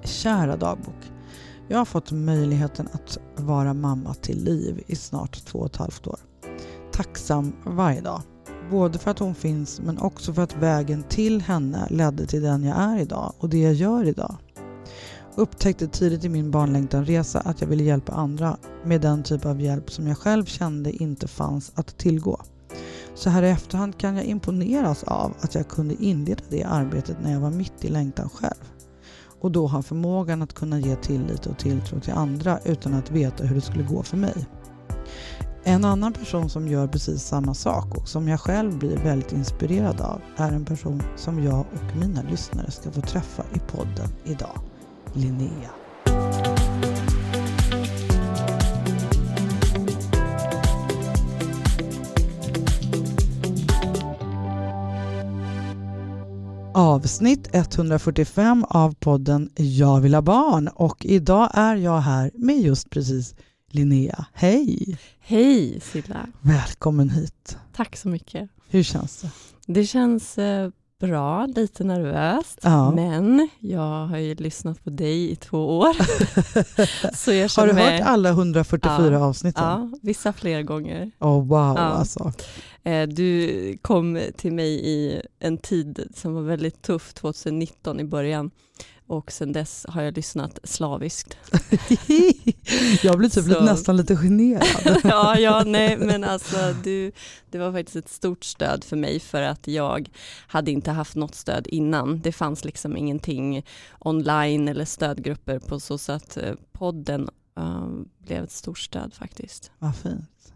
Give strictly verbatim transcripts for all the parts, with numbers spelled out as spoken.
Kära dagbok. Jag har fått möjligheten att vara mamma till Liv i snart två och ett halvt år. Tacksam varje dag. Både för att hon finns men också för att vägen till henne ledde till den jag är idag och det jag gör idag. Upptäckte tidigt i min barnlängtanresa att jag ville hjälpa andra med den typ av hjälp som jag själv kände inte fanns att tillgå. Så här i efterhand kan jag imponeras av att jag kunde inleda det arbetet när jag var mitt i längtan själv. Och då ha förmågan att kunna ge tillit och tilltro till andra utan att veta hur det skulle gå för mig. En annan person som gör precis samma sak och som jag själv blir väldigt inspirerad av är en person som jag och mina lyssnare ska få träffa i podden idag. Linnea. Avsnitt etthundrafyrtiofem av podden Jag vill ha barn och idag är jag här med just precis Linnea. Hej! Hej Silla! Välkommen hit. Tack så mycket. Hur känns det? Det känns eh, bra, lite nervöst, ja. Men jag har ju lyssnat på dig i två år. Så jag har du med... hört alla hundrafyrtiofyra ja, avsnitten? Ja, vissa fler gånger. Oh, wow, ja. alltså. Eh, du kom till mig i en tid som var väldigt tuff, tjugonitton i början. Och sen dess har jag lyssnat slaviskt. Jag blir typ Så... lite, nästan lite generad. ja, ja, nej, men alltså du, det var faktiskt ett stort stöd för mig för att jag hade inte haft något stöd innan. Det fanns liksom ingenting online eller stödgrupper på så sätt eh, podden uh, blev ett stort stöd faktiskt. Vad fint.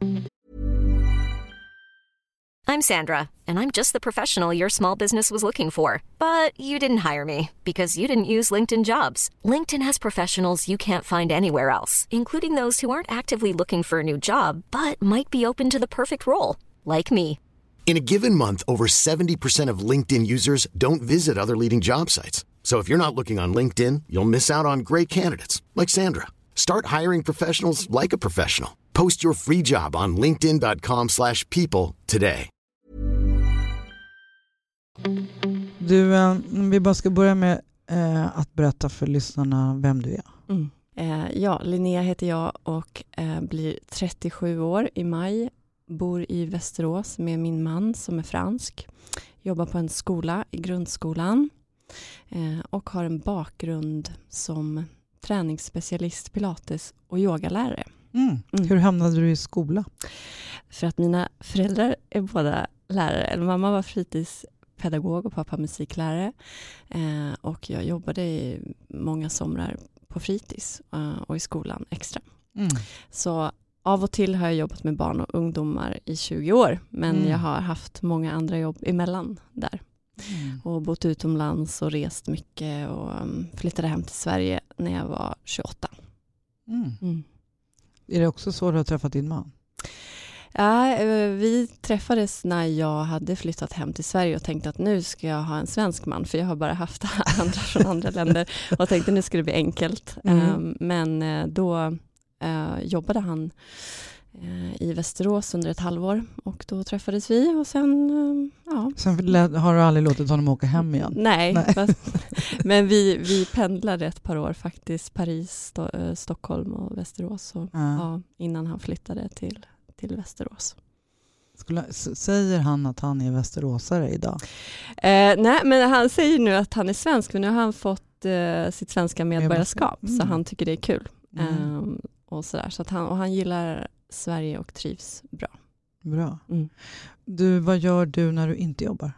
I'm Sandra, and I'm just the professional your small business was looking for. But you didn't hire me because you didn't use LinkedIn Jobs. LinkedIn has professionals you can't find anywhere else, including those who aren't actively looking for a new job, but might be open to the perfect role, like me. In a given month, over seventy percent of LinkedIn users don't visit other leading job sites. So if you're not looking on LinkedIn, you'll miss out on great candidates, like Sandra. Start hiring professionals like a professional. Post your free job on linkedin dot com slash people today. Du, vi bara ska börja med eh, att berätta för lyssnarna vem du är. Mm. Eh, ja, Linnea heter jag och eh, blir trettiosju år i maj. Bor i Västerås med min man som är fransk. Jobbar på en skola i grundskolan. Eh, och har en bakgrund som träningsspecialist, pilates och yogalärare. Mm. Mm. Hur hamnade du i skola? För att mina föräldrar är båda lärare. Mamma var fritidspedagog och pappa musiklärare. Eh, och jag jobbade i många somrar på fritids eh, och i skolan extra. Mm. Så av och till har jag jobbat med barn och ungdomar i tjugo år. Men mm. jag har haft många andra jobb emellan där. Mm. Och bott utomlands och rest mycket och um, flyttade hem till Sverige när jag var tjugoåtta. Mm. Mm. Är det också så du har träffat din man? Ja, vi träffades när jag hade flyttat hem till Sverige och tänkte att nu ska jag ha en svensk man, för jag har bara haft andra från andra länder och tänkte nu ska det bli enkelt. Mm. Um, men då uh, jobbade han uh, i Västerås under ett halvår och då träffades vi och sen uh, ja. Sen har du aldrig låtit honom åka hem igen? Nej, Nej. Fast, men vi, vi pendlade ett par år faktiskt, Paris, Sto- Stockholm och Västerås och, mm. ja, innan han flyttade till till Västerås. Skulle, säger han att han är västeråsare idag? Eh, nej, men han säger nu att han är svensk, men nu har han fått eh, sitt svenska medborgarskap, mm. så han tycker det är kul. Mm. Eh, och sådär. Så att han, och han gillar Sverige och trivs bra. Bra. Mm. Du, vad gör du när du inte jobbar?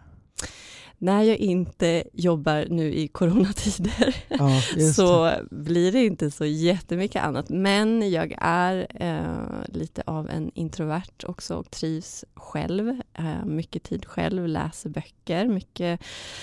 När jag inte jobbar nu i coronatider ja, så det. blir det inte så jättemycket annat. Men jag är eh, lite av en introvert också och trivs själv. Eh, mycket tid själv, läser böcker. Mycket,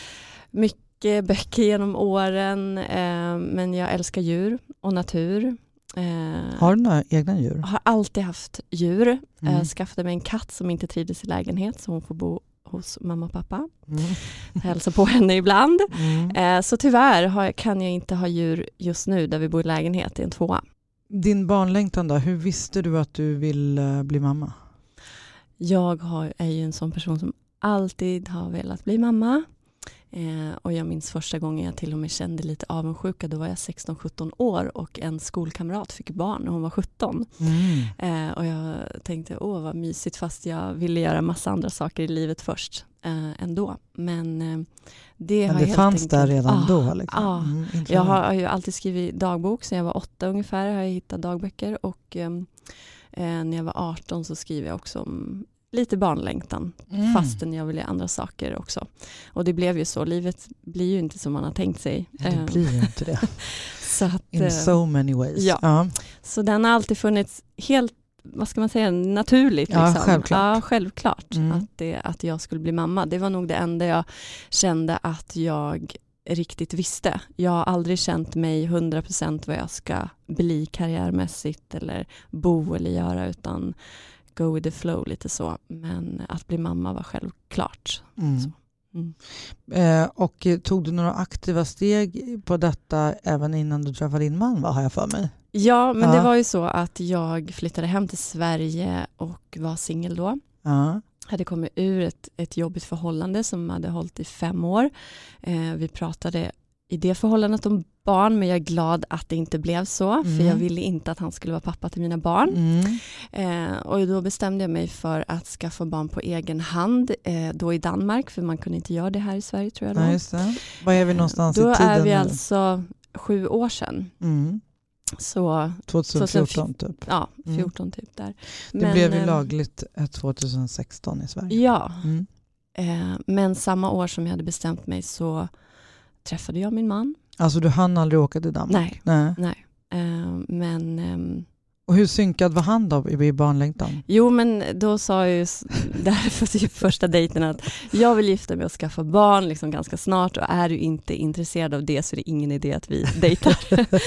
mycket böcker genom åren. Eh, men jag älskar djur och natur. Eh, har du några egna djur? Har alltid haft djur. Mm. Eh, skaffade mig en katt som inte trivdes i lägenhet så hon får bo hos mamma och pappa. Mm. Hälsa på henne ibland. Mm. Eh, så tyvärr har, kan jag inte ha djur just nu där vi bor i lägenhet i en tvåa. Din barnlängtan då, hur visste du att du vill uh, bli mamma? Jag har, är ju en sån person som alltid har velat bli mamma. Eh, och jag minns första gången jag till och med kände lite avundsjuka. Då var jag sexton sjutton år och en skolkamrat fick barn när hon var sjutton. Mm. Eh, och jag tänkte, åh vad mysigt, fast jag ville göra massa andra saker i livet först eh, ändå. Men eh, det, Men har det helt fanns enkelt, där redan ah, då? Liksom. Ah, mm, jag har, har ju alltid skrivit dagbok, så jag var åtta ungefär har jag hittat dagböcker. Och eh, när jag var arton så skrev jag också om lite barnlängtan, mm. fastän jag ville andra saker också. Och det blev ju så. Livet blir ju inte som man har tänkt sig. Ja, det blir ju inte det. Så att, In so many ways. Ja. Ja. Så den har alltid funnits helt, vad ska man säga, naturligt. Ja, liksom. självklart. Ja, självklart Mm. att, det, att jag skulle bli mamma. Det var nog det enda jag kände att jag riktigt visste. Jag har aldrig känt mig hundra procent vad jag ska bli karriärmässigt eller bo eller göra, utan go with the flow lite så. Men att bli mamma var självklart. Mm. Så. Mm. Eh, och tog du några aktiva steg på detta även innan du träffade din man, vad har jag för mig? Ja, men ja. det var ju så att jag flyttade hem till Sverige och var singel då. Ja. Hade kommit ur ett, ett jobbigt förhållande som hade hållit i fem år. Eh, vi pratade i det förhållandet om barn, men jag är glad att det inte blev så. Mm. För jag ville inte att han skulle vara pappa till mina barn. Mm. Eh, och då bestämde jag mig för att skaffa barn på egen hand. Eh, då i Danmark, för man kunde inte göra det här i Sverige tror jag då. Ja, just det. Var är vi någonstans eh, i tiden? Då är vi nu? alltså sju år sedan. Mm. Så tjugohundrafjorton typ. Ja, fjorton mm. typ där. Det men, blev ju lagligt tjugohundrasexton i Sverige. Ja, mm. eh, men samma år som jag hade bestämt mig så träffade jag min man. Alltså du hann aldrig åka till Danmark? Nej, nej. nej. Eh, men... Eh, och hur synkad var han då i barnlängtan? Jo, men då sa jag ju därför typ första dejten att jag vill gifta mig och skaffa barn liksom ganska snart, och är du inte intresserad av det så är det ingen idé att vi dejtar.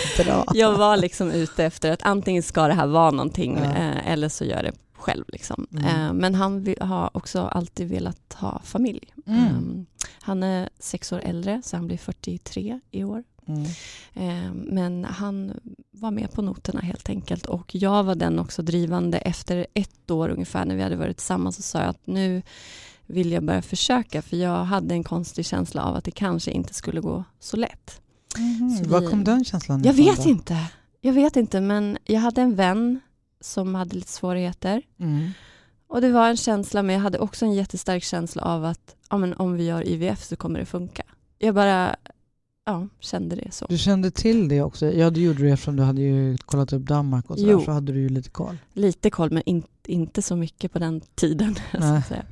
Jag var liksom ute efter att antingen ska det här vara någonting ja. eh, eller så gör det själv. Liksom. Mm. Eh, men han vill, har också alltid velat ha familj. Mm. Um, han är sex år äldre så han blir fyrtiotre i år. Mm. Eh, men han var med på noterna helt enkelt, och jag var den också drivande. Efter ett år ungefär när vi hade varit tillsammans så sa jag att nu vill jag börja försöka, för jag hade en konstig känsla av att det kanske inte skulle gå så lätt. Mm. Så Var vi, kom den känslan jag ifrån vet då? inte jag vet inte men jag hade en vän som hade lite svårigheter. Mm. Och det var en känsla, men jag hade också en jättestark känsla av att ja, men om vi gör I V F så kommer det funka. Jag bara ja, kände det så. Du kände till det också? Ja, du gjorde det eftersom du hade ju kollat upp Danmark och så, där, så hade du ju lite koll. Lite koll, men in, inte så mycket på den tiden. Så att säga.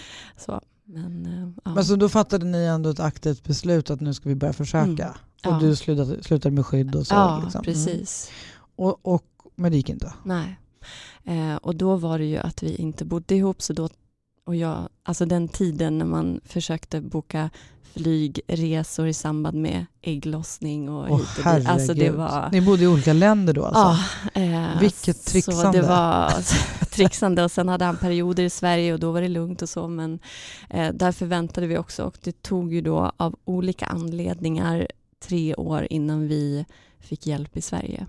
Så, men, ja. men så då fattade ni ändå ett aktivt beslut att nu ska vi börja försöka. Mm. Och ja. du slutade, slutade med skydd och så. Ja, liksom. precis. Mm. Och, och, men det gick inte? Nej. Eh, och då var det ju att vi inte bodde ihop, så då, och jag, alltså den tiden när man försökte boka flygresor i samband med ägglossning och oh, hit och dit. Alltså det var... Ni bodde i olika länder då alltså? Ja. Eh, Vilket trixande. Så det var trixande, och sen hade han perioder i Sverige och då var det lugnt och så, men eh, därför väntade vi också, och det tog ju då av olika anledningar tre år innan vi fick hjälp i Sverige.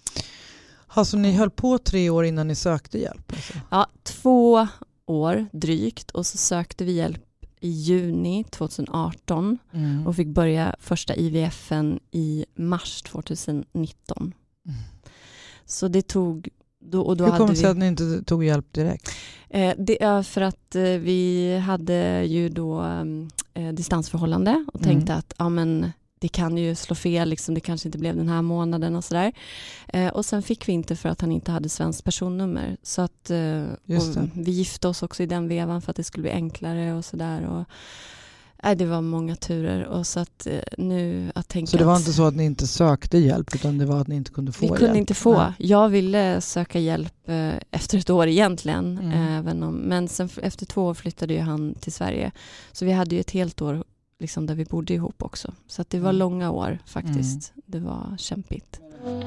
Alltså ni höll på tre år innan ni sökte hjälp? Alltså. Ja, två år drygt, och så sökte vi hjälp i juni tjugoarton mm. och fick börja första I V F-en i mars tjugonitton. Mm. Så det tog... Då, och då Hur kom det sig vi, att ni inte tog hjälp direkt? Eh, det är för att eh, vi hade ju då eh, distansförhållande och mm. tänkte att ja, men, det kan ju slå fel, liksom, det kanske inte blev den här månaden och sådär. Eh, och sen fick vi inte för att han inte hade svenskt personnummer. Så att eh, vi gifte oss också i den vevan för att det skulle bli enklare och sådär. Och, eh, det var många turer. Och så att eh, nu att tänka Så det var att, inte så att ni inte sökte hjälp, utan det var att ni inte kunde få vi hjälp? Vi kunde inte få. Nej. Jag ville söka hjälp eh, efter ett år egentligen. Mm. Eh, även om, men sen efter två år flyttade ju han till Sverige. Så vi hade ju ett helt år liksom där vi bodde ihop också. Så att det var mm. långa år faktiskt. Mm. Det var kämpigt.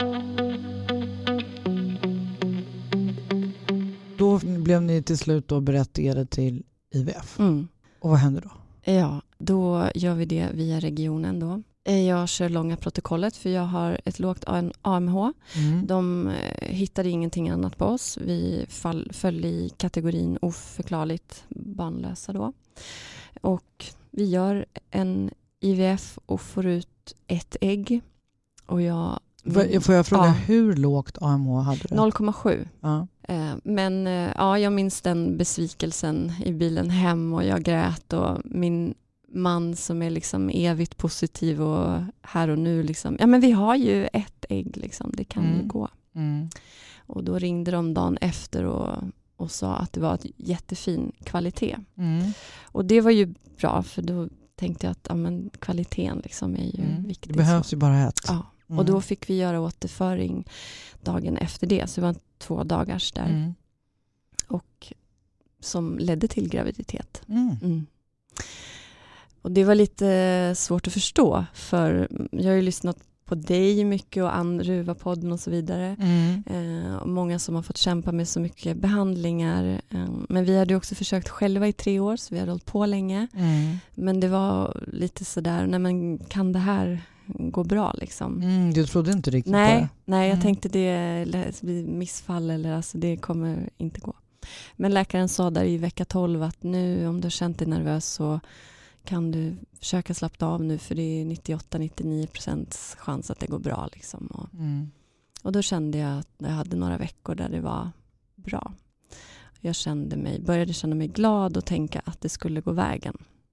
Då blev ni till slut då berättigade till I V F. Mm. Och vad hände då? Ja, då gör vi det via regionen då. Jag kör långa protokollet för jag har ett lågt A M H. Mm. De hittade ingenting annat på oss. Vi fall, föll i kategorin oförklarligt barnlösa då. Och vi gör en I V F och får ut ett ägg. Och jag... Får, får jag fråga, ja. hur lågt A M H hade du? noll komma sju. Ja. Men ja, jag minns den besvikelsen i bilen hem och jag grät och min man som är liksom evigt positiv och här och nu liksom, ja men vi har ju ett ägg liksom, det kan Mm. ju gå. Mm. Och då ringde de dagen efter och, och sa att det var ett jättefin kvalitet. Mm. Och det var ju bra för då tänkte jag att ja, men kvaliteten liksom är ju Mm. viktig. Det behövs så. ju bara ett. Ja. Mm. Och då fick vi göra återföring dagen efter det. Så det var två dagars där. Mm. Och som ledde till graviditet. Mm. Mm. Och det var lite svårt att förstå. För jag har ju lyssnat på dig mycket och Ruva-podden och så vidare. Mm. Eh, och många som har fått kämpa med så mycket behandlingar. Eh, men vi hade också försökt själva i tre år. Så vi hade hållit på länge. Mm. Men det var lite sådär, nej men kan det här gå bra liksom? Mm, du trodde inte riktigt Nej, på det? nej jag Mm. tänkte det blir missfall eller alltså det kommer inte gå. Men läkaren sa där i vecka tolv att nu om du har känt dig nervös så kan du försöka slappna av nu för det är nittioåtta till nittionio procent chans att det går bra liksom. Och, Mm. och då kände jag att jag hade några veckor där det var bra. Jag kände mig, började känna mig glad och tänka att det skulle gå vägen.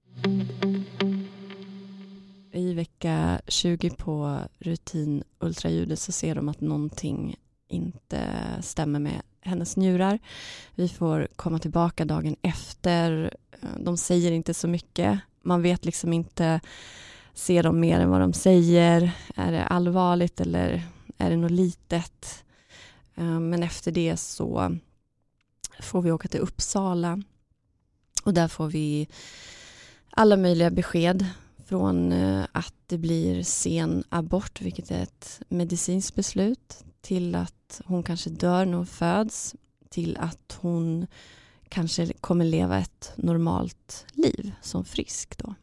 I vecka tjugo på rutin ultraljudet så ser de att någonting inte stämmer med hennes njurar. Vi får komma tillbaka dagen efter. De säger inte så mycket. Man vet liksom inte, ser de mer än vad de säger? Är det allvarligt eller är det något litet? Men efter det så får vi åka till Uppsala. Och där får vi alla möjliga besked. Från att det blir sen abort, vilket är ett medicinskt beslut, till att hon kanske dör när hon föds, till att hon kanske kommer leva ett normalt liv som frisk då.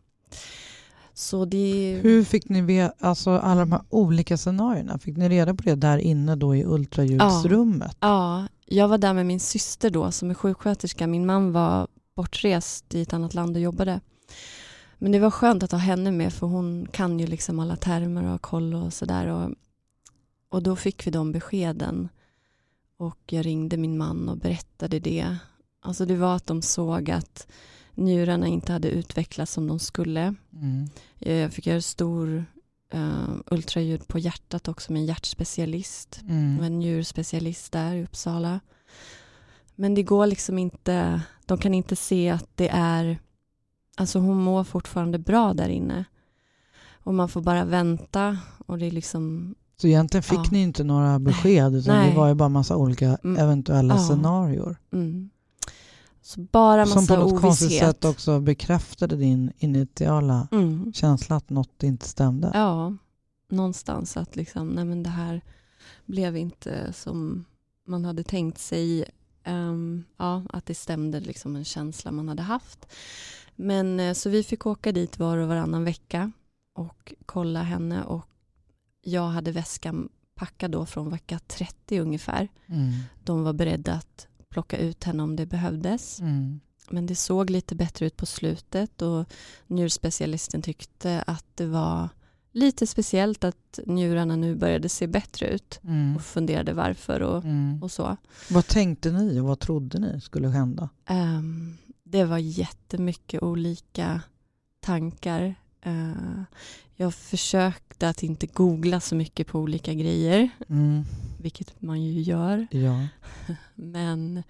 Så det... Hur fick ni veta, alltså alla de här olika scenarierna, fick ni reda på det där inne då i ultraljudsrummet? Ja, ja, jag var där med min syster då som är sjuksköterska. Min man var bortrest i ett annat land och jobbade. Men det var skönt att ha henne med för hon kan ju liksom alla termer och ha koll och sådär. Och, och då fick vi de beskeden. Och jag ringde min man och berättade det. Alltså det var att de såg att njurarna inte hade utvecklats som de skulle. Mm. Jag fick göra stor uh, ultraljud på hjärtat också med en hjärtspecialist. Mm. Och en njurspecialist där i Uppsala. Men det går liksom inte, de kan inte se att det är... Alltså hon mår fortfarande bra där inne. Och man får bara vänta. Och det är liksom... Så egentligen fick ja. ni inte några besked utan Nej. det var ju bara massa olika Mm. eventuella Ja. scenarior. Mm. Så bara massa Som på något ovisshet. konstigt sätt också bekräftade din initiala Mm. känsla att något inte stämde. Ja, någonstans att liksom, nej men det här blev inte som man hade tänkt sig. Um, ja, att det stämde liksom en känsla man hade haft. Men så vi fick åka dit var och varannan vecka och kolla henne och jag hade väskan packad då från vecka trettio ungefär. Mm. De var beredda att plocka ut henne om det behövdes. Mm. Men det såg lite bättre ut på slutet och njurspecialisten tyckte att det var lite speciellt att njurarna nu började se bättre ut Mm. och funderade varför och, Mm. och så. Vad tänkte ni och vad trodde ni skulle hända? Um, det var jättemycket olika tankar. Uh, jag försökte att inte googla så mycket på olika grejer, Mm. vilket man ju gör. Ja. Men,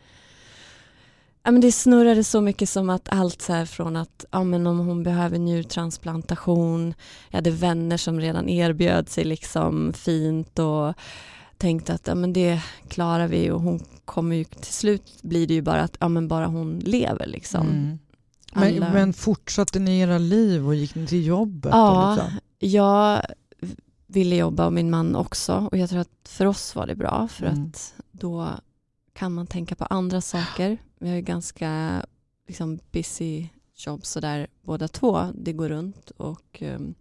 ja, men det snurrade så mycket som att allt så här från att ja, men om hon behöver njurtransplantation. Jag hade vänner som redan erbjöd sig liksom fint och tänkte att ja, men det klarar vi och hon kommer ju till slut blir det ju bara att ja, men bara hon lever liksom. Mm. Men, Alla- men fortsatte ni era liv och gick ni till jobbet? Ja, och liksom? jag ville jobba och min man också och jag tror att för oss var det bra för Mm. att då kan man tänka på andra saker. Vi har ju ganska liksom busy jobb så där båda två. Det går runt och um,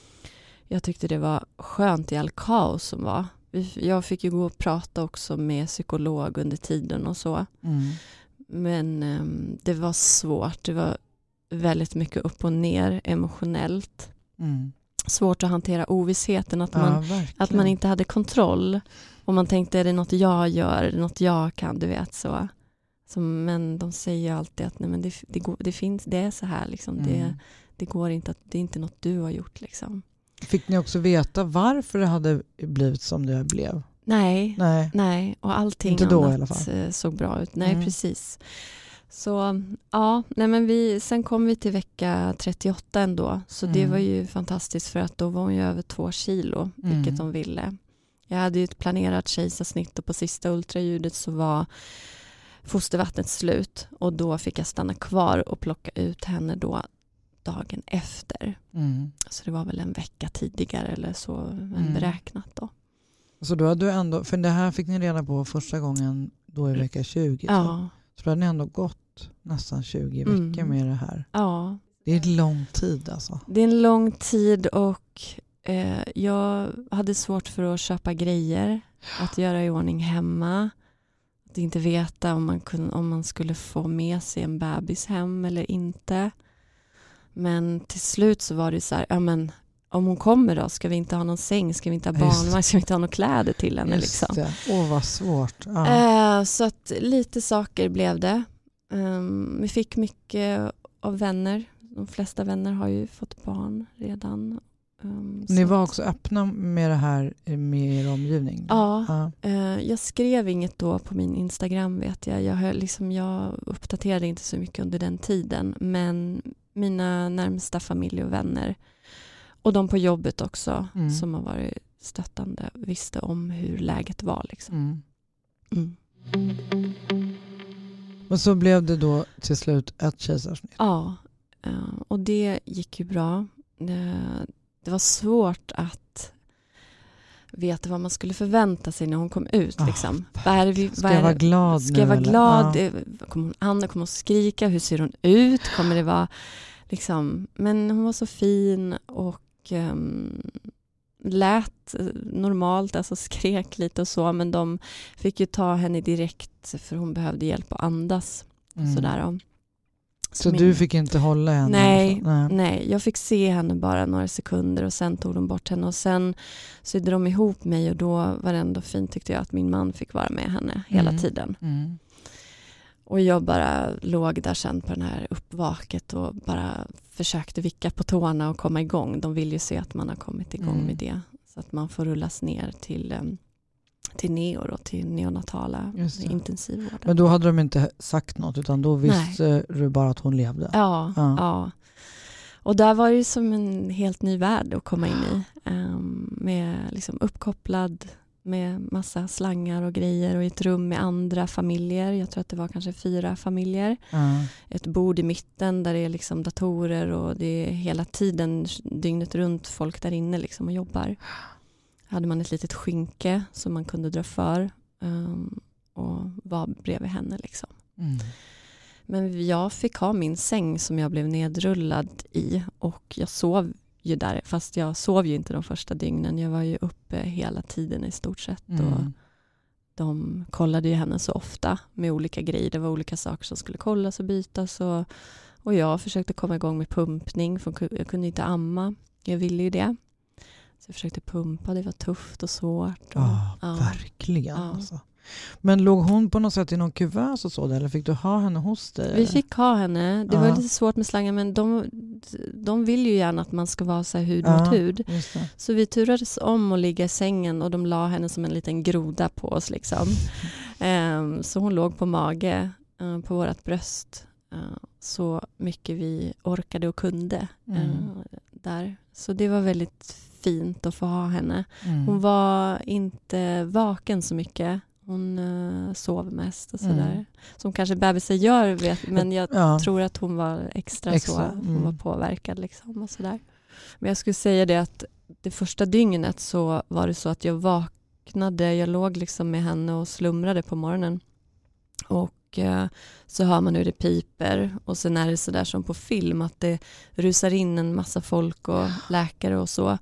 jag tyckte det var skönt i all kaos som var. Vi, jag fick ju gå och prata också med psykolog under tiden och så. Mm. Men um, det var svårt. Det var väldigt mycket upp och ner emotionellt. Mm. Svårt att hantera ovissheten, att Ja, man, verkligen. att man inte hade kontroll. Och man tänkte, är det något jag gör, är det något jag kan, du vet så. så men de säger ju alltid att nej, men det, det, går, det finns, det är så här liksom. Mm. Det, det går inte, att, det är inte något du har gjort liksom. Fick ni också veta varför det hade blivit som det blev? Nej, Nej. nej. Och allting Inte då, annat i alla fall. såg bra ut. Nej, Mm. precis. Så ja, nej men vi, sen kom vi till vecka trettioåtta ändå. Så det Mm. var ju fantastiskt, för att då var hon ju över två kilo, vilket Mm. de ville. Jag hade ju ett planerat kejsarsnitt och på sista ultraljudet så var fostervattnet slut. Och då fick jag stanna kvar och plocka ut henne då dagen efter. Mm. Så det var väl en vecka tidigare eller så än Mm. beräknat då. Så då hade du ändå, för det här fick ni reda på första gången då i vecka tjugo. Så, Ja, så då hade ni ändå gått nästan tjugo Mm. veckor med det här. ja. Det är en lång tid alltså. Det är en lång tid och eh, jag hade svårt för att köpa grejer, att göra i ordning hemma. Att inte veta om man, kunde, om man skulle få med sig en bebis hem eller inte. Men till slut så var det så här, ja men om hon kommer då, ska vi inte ha någon säng, ska vi inte ha Just det. barnvagn, ska vi inte ha några kläder till henne liksom. det. Åh, vad svårt. Ja. Eh, så att lite saker blev det. Um, vi fick mycket av vänner. De flesta vänner har ju fått barn redan. Um, Ni så var att- också öppna med det här med er omgivning? Ja. Ja. Eh, jag skrev inget då på min Instagram, vet jag. Jag, höll, liksom, jag uppdaterade inte så mycket under den tiden. Men mina närmsta familj och vänner och de på jobbet också Mm. som har varit stöttande visste om hur läget var. Liksom. Mm. Mm. Och så blev det då till slut ett kejsarsnitt. Ja, eh, och det gick ju bra. Det, det var svårt att veta vad man skulle förvänta sig när hon kom ut. Ah, Liksom. Vad är det vi, Ska vad är jag vara det- glad Ska nu? jag vara eller? glad? Ja. Eh, Kommer hon Anna kommer hon skrika? Hur ser hon ut? Kommer det vara liksom... Men hon var så fin och um, lät eh, normalt, alltså skrek lite och så, men de fick ju ta henne direkt för hon behövde hjälp att andas. Mm. Sådär då. Så min- du fick inte hålla henne? Nej, alltså? Nej. Nej, jag fick se henne bara några sekunder och sen tog de bort henne och sen sydde de ihop mig och då var det ändå fint, tyckte jag, att min man fick vara med henne hela Mm. tiden. Mm. Och jag bara låg där sen på den här uppvaket och bara försökte vicka på tårna och komma igång. De vill ju se att man har kommit igång Mm. med det. Så att man får rullas ner till, em, till neor och till neonatala Just det. intensivvården. Men då hade de inte sagt något utan då visste du bara att hon levde? Ja, Ja. ja. Och där var det som en helt ny värld att komma in i. Um, med liksom uppkopplad med massa slangar och grejer och i ett rum med andra familjer. Jag tror att det var kanske fyra familjer. Ja. Ett bord i mitten där det är liksom datorer och det är hela tiden dygnet runt folk där inne liksom och jobbar. Hade man ett litet skynke som man kunde dra för um, och var bredvid henne liksom. Mm. Men jag fick ha min säng som jag blev nedrullad i och jag sov ju där, fast jag sov ju inte de första dygnen. Jag var ju uppe hela tiden i stort sett och Mm. de kollade ju henne så ofta med olika grejer. Det var olika saker som skulle kollas och bytas och, och jag försökte komma igång med pumpning för jag kunde inte amma. Jag ville ju det. Så jag försökte pumpa, det var tufft och svårt. Och, Ja, ja. verkligen. Ja. Alltså. Men låg hon på något sätt i någon kuvös och så där, eller fick du ha henne hos dig? Vi eller? fick ha henne. Det Ja. var lite svårt med slangar men de, de vill ju gärna att man ska vara så här hud Ja. mot hud. Just det. Så vi turades om att ligga i sängen och de la henne som en liten groda på oss liksom. Ehm, så hon låg på mage eh, på vårat bröst eh, så mycket vi orkade och kunde eh, Mm. där. Så det var väldigt fint att få ha henne. Mm. Hon var inte vaken så mycket. Hon uh, sov mest och sådär. Mm. Som kanske bebisar gör, vet, men jag Ja. tror att hon var extra, Extra, så. Hon mm. var påverkad liksom och sådär. Men jag skulle säga det att det första dygnet så var det så att jag vaknade. Jag låg liksom med henne och slumrade på morgonen. Och uh, så hör man hur det piper. Och sen är det så där som på film att det rusar in en massa folk och läkare och så.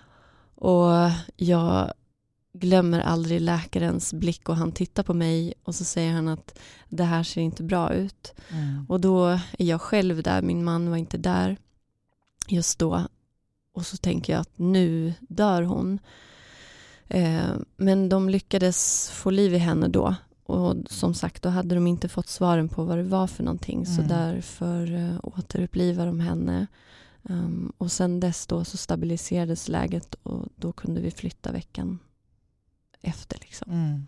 Och jag glömmer aldrig läkarens blick och han tittar på mig och så säger han att det här ser inte bra ut. Mm. Och då är jag själv där, min man var inte där just då. och så tänker jag att nu dör hon. Eh, men de lyckades få liv i henne då. Och som sagt, då hade de inte fått svaren på vad det var för någonting. Mm. Så därför uh, återupplivar de henne. Um, och sen dess då så stabiliserades läget och då kunde vi flytta veckan efter. Liksom. Mm.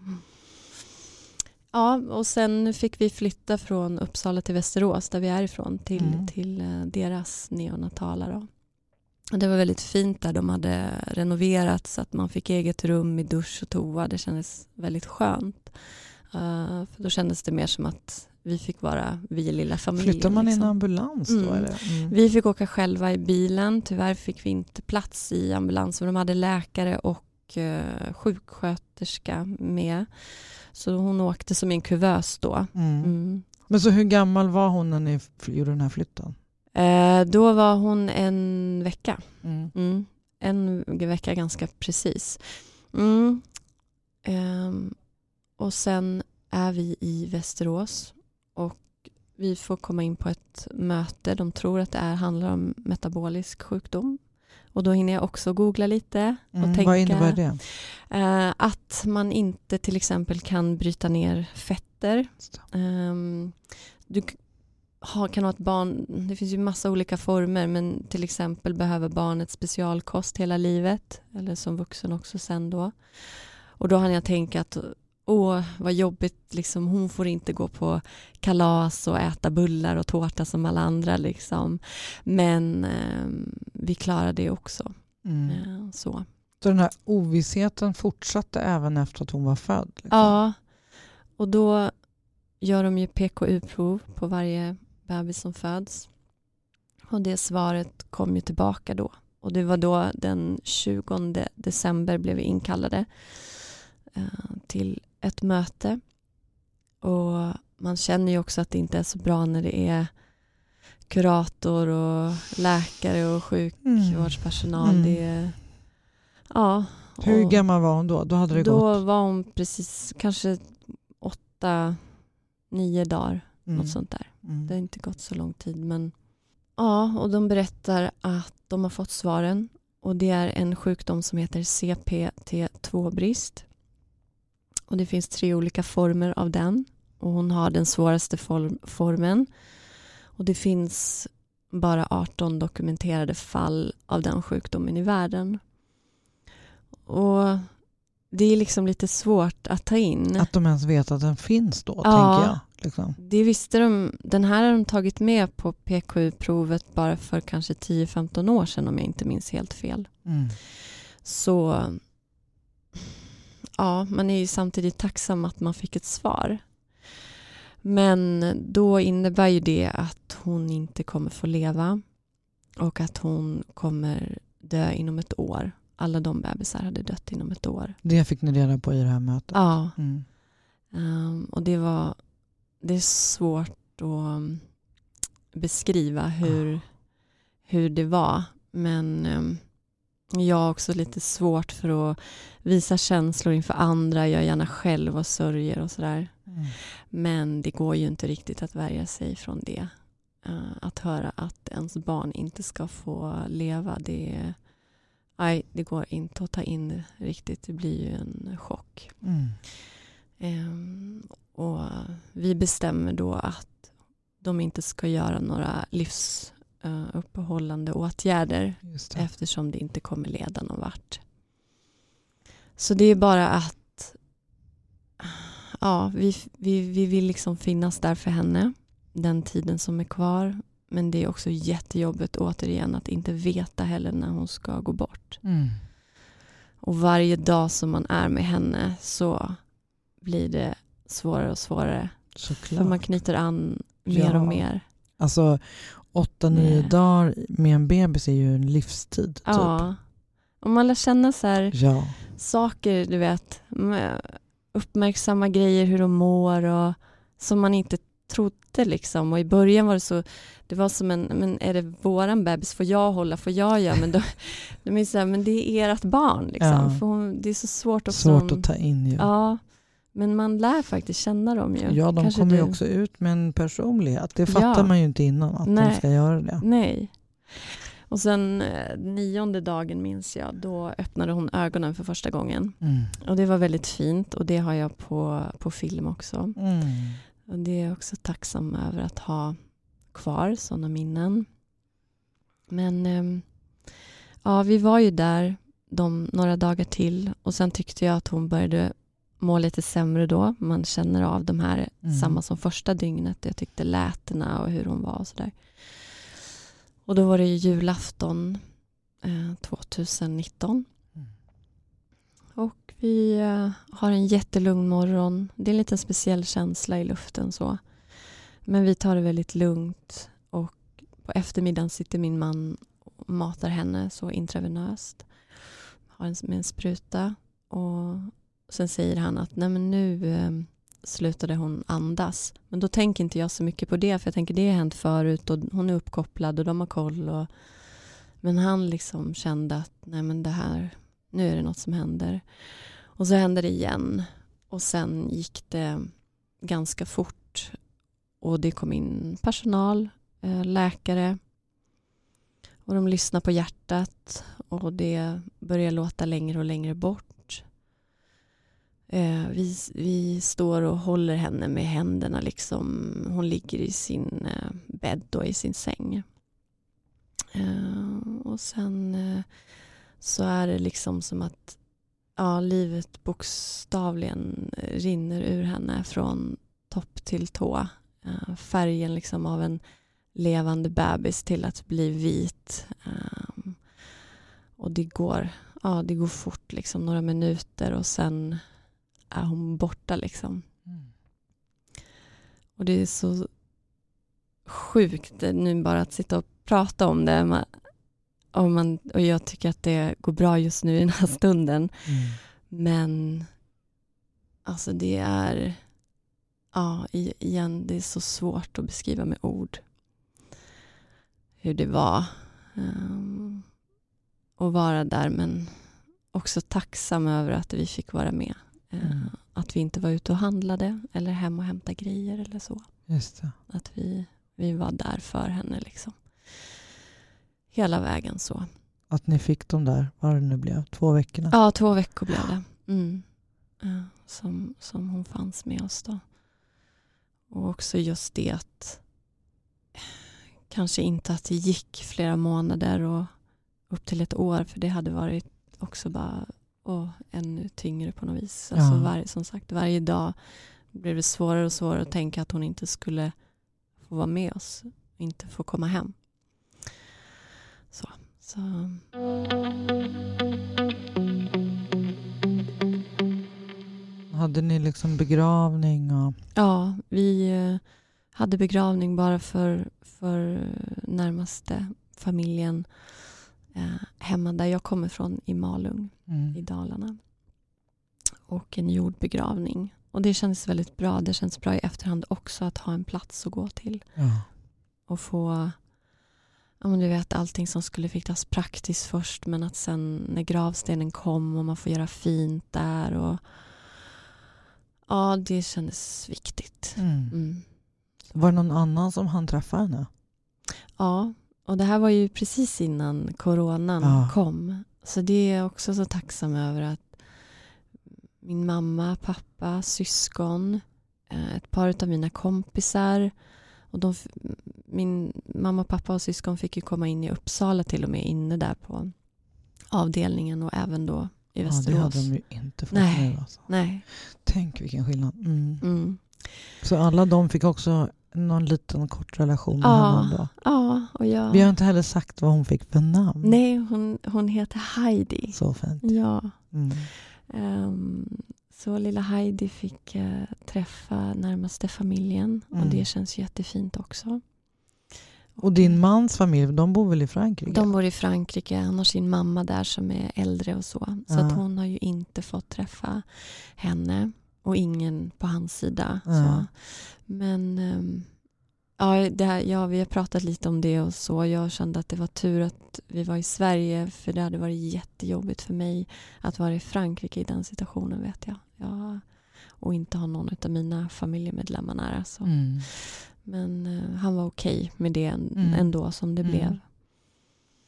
Ja, och sen fick vi flytta från Uppsala till Västerås, där vi är ifrån, till, mm. till uh, deras neonatala då. Och det var väldigt fint där. De hade renoverat så att man fick eget rum med dusch och toa. Det kändes väldigt skönt. Uh, för då kändes det mer som att vi fick vara vi lilla familjen. Flyttar man liksom. i en ambulans då? Mm. Eller? Mm. Vi fick åka själva i bilen. Tyvärr fick vi inte plats i ambulansen. De hade läkare och uh, sjuksköterska med. Så hon åkte som en kuvös då. Mm. Mm. Men så hur gammal var hon när ni gjorde den här flytten? Uh, då var hon en vecka. Mm. Mm. En vecka ganska precis. Mm. Um, Och sen är vi i Västerås och vi får komma in på ett möte. De tror att det är, handlar om metabolisk sjukdom. Och då hinner jag också googla lite. Och mm, tänka, vad innebär det? Eh, att man inte till exempel kan bryta ner fetter. Um, du ha, kan ha ett barn, det finns ju massa olika former, men till exempel behöver barnet specialkost hela livet. Eller som vuxen också sen då. Och då hann jag tänka att åh, vad jobbigt, liksom, hon får inte gå på kalas och äta bullar och tårta som alla andra. Liksom. Men eh, vi klarar det också. Mm. Eh, så. så den här ovissheten fortsatte även efter att hon var född? Liksom. Ja, och då gör de ju P K U-prov på varje bebis som föds. Och det svaret kom ju tillbaka då. Och det var då den tjugonde december blev vi inkallade eh, till ett möte. Och man känner ju också att det inte är så bra när det är kurator och läkare och sjukvårdspersonal. Mm. Det är, ja. Hur gammal var hon då? Då hade det då gått? var hon precis kanske åtta, nio dagar. Mm. Något sånt där. Mm. Det har inte gått så lång tid. Men ja, och de berättar att de har fått svaren. Och det är en sjukdom som heter C P T två-brist. Och det finns tre olika former av den. Och hon har den svåraste form- formen. Och det finns bara arton dokumenterade fall av den sjukdomen i världen. Och det är liksom lite svårt att ta in. Att de ens vet att den finns då, ja, tänker jag. Liksom. Det visste de. Den här har de tagit med på P K U-provet bara för kanske tio femton år sedan, om jag inte minns helt fel. Mm. Så ja, man är ju samtidigt tacksam att man fick ett svar. Men då innebär ju det att hon inte kommer få leva och att hon kommer dö inom ett år. Alla de bebisar hade dött inom ett år. Det fick ni reda på i det här mötet? Ja. Mm. Um, och det var det är svårt att beskriva hur, hur det var. Men um, jag har också lite svårt för att visa känslor inför andra. Jag är gärna själv och sörjer och sådär. Mm. Men det går ju inte riktigt att värja sig från det. Uh, att höra att ens barn inte ska få leva, det, nej, det går inte att ta in riktigt. Det blir ju en chock. Mm. Um, och vi bestämmer då att de inte ska göra några livsuppehållande uh, åtgärder eftersom det inte kommer leda någon vart. Så det är bara att ja, vi, vi, vi vill liksom finnas där för henne den tiden som är kvar. Men det är också jättejobbigt återigen att inte veta heller när hon ska gå bort. Mm. Och varje dag som man är med henne så blir det svårare och svårare. Såklart. För man knyter an mer ja. och mer. Alltså åtta, nio dagar med en bebis är ju en livstid. Typ. Ja. Och man lär känna så här ja. saker, du vet. Uppmärksamma grejer, hur de mår och som man inte trodde liksom. Och i början var det så, det var som en, men är det våran bebis, får jag hålla, får jag göra? Men, då, de är så här, men det är ert barn liksom. Ja. För hon, det är så svårt också. Svårt att ta in ju. Ja. Men man lär faktiskt känna dem ju. Ja, de Kanske kommer ju du... också ut med en personlighet. Det fattar ja. man ju inte innan att Nej. de ska göra det. Nej. Och sen eh, nionde dagen minns jag, då öppnade hon ögonen för första gången. Mm. Och det var väldigt fint och det har jag på, på film också. Mm. Och det är jag också tacksam över att ha kvar sådana minnen. Men eh, ja, vi var ju där de några dagar till och sen tyckte jag att hon började må lite sämre då. Man känner av de här Mm. samma som första dygnet. Jag tyckte lätena och hur hon var och sådär. Och då var det julafton eh, tjugonitton. Mm. Och vi eh, har en jättelugn morgon. Det är en liten speciell känsla i luften så. Men vi tar det väldigt lugnt. Och på eftermiddagen sitter min man och matar henne så intravenöst. Har en, med en spruta. Och sen säger han att nej men nu eh, slutade hon andas. Men då tänker inte jag så mycket på det. För jag tänker det har hänt förut. Och hon är uppkopplad och de har koll. Och, men han liksom kände att nej men det här, nu är det något som händer. Och så hände det igen. Och sen gick det ganska fort. Och det kom in personal, eh, läkare. Och de lyssnar på hjärtat. Och det börjar låta längre och längre bort. Eh, vi, vi står och håller henne med händerna. Liksom. Hon ligger i sin eh, bädd och i sin säng. Eh, och sen eh, så är det liksom som att ja, livet bokstavligen rinner ur henne från topp till tå. Uh, färgen liksom av en levande bebis till att bli vit. Um, och det går, ja, det går fort liksom några minuter och sen är hon borta liksom. Mm. Och det är så sjukt nu bara att sitta och prata om det. Man, och, man, och jag tycker att det går bra just nu i den här stunden. Mm. Men alltså det är ja, igen, det är så svårt att beskriva med ord hur det var um, att vara där, men också tacksam över att vi fick vara med. Uh, Mm. Att vi inte var ute och handlade eller hem och hämta grejer eller så. Just det. Att vi, vi var där för henne liksom. Hela vägen så. Att ni fick dem där, vad det nu blev, två veckorna. Ja, två veckor blev det. Mm. Uh, som, som hon fanns med oss då. Och också just det att kanske inte att det gick flera månader och upp till ett år. För det hade varit också bara åh, ännu tyngre på något vis. Alltså Ja. var, som sagt, varje dag blev det svårare och svårare att tänka att hon inte skulle få vara med oss. Inte få komma hem. Så. så. Hade ni liksom begravning? Och... Ja, vi eh, hade begravning bara för, för närmaste familjen eh, hemma där jag kommer från i Malung Mm. i Dalarna. Och en jordbegravning. Och det känns väldigt bra. Det känns bra i efterhand också att ha en plats att gå till. Ja. Och få, ja men du vet, allting som skulle fixas praktiskt först. Men att sen när gravstenen kom och man får göra fint där. Och ja, det kändes viktigt. Mm. Mm. Var det någon annan som han träffade henne? Ja, och det här var ju precis innan coronan Ja. kom. Så det är jag också så tacksam över att min mamma, pappa, syskon, eh, ett par av mina kompisar och de, min mamma, pappa och syskon fick ju komma in i Uppsala till och med inne där på avdelningen och även då i Ja, Västerås. det hade de ju inte fått Nej. nu. Alltså. Nej. Tänk vilken skillnad. Mm. Mm. Så alla de fick också någon liten kort relation med Ja. henne då. Ja, och jag... Vi har inte heller sagt vad hon fick för namn. Nej, hon, hon heter Heidi. Så fint. Ja. Mm. Um, så lilla Heidi fick uh, träffa närmaste familjen. Mm. Och det känns jättefint också. Och din mans familj, de bor väl i Frankrike? De bor i Frankrike. Han har sin mamma där som är äldre och så. Så Ja. att hon har ju inte fått träffa henne. Och ingen på hans sida. Ja. Så. Men um, ja, det här, ja, vi har pratat lite om det och så. Jag kände att det var tur att vi var i Sverige. För det hade varit jättejobbigt för mig att vara i Frankrike i den situationen, vet jag. Ja, och inte ha någon av mina familjemedlemmar nära. Så. Mm. Men uh, han var okej med det Mm. ändå som det Mm. blev.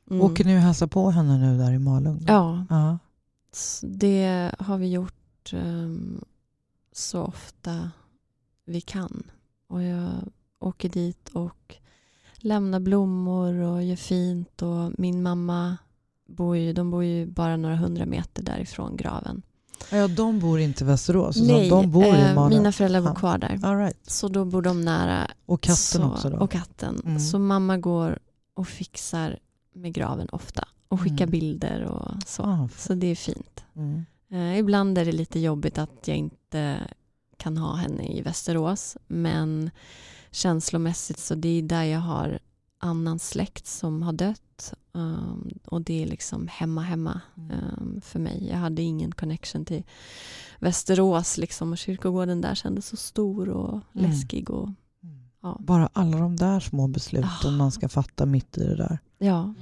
Mm. Åker ni och hälsar på henne nu där i Malung? Ja, ja. det har vi gjort um, så ofta vi kan. Och jag åker dit och lämnar blommor och gör fint. Och min mamma bor ju, de bor ju bara några hundra meter därifrån graven. Ja, de bor inte i Västerås. Nej, de bor i eh, mina föräldrar bor kvar där. All right. Så då bor de nära. Och katten så, också då? Och katten. Mm. Så mamma går och fixar med graven ofta. Och skickar Mm. bilder och så. Ah, Så det är fint. Mm. Eh, ibland är det lite jobbigt att jag inte kan ha henne i Västerås. Men känslomässigt så det är där jag har annan släkt som har dött. Um, och det är liksom hemma hemma um, för mig. Jag hade ingen connection till Västerås liksom, och kyrkogården där kändes så stor och Mm. läskig. Och, ja. Bara alla de där små besluten Oh. man ska fatta mitt i det där. Ja.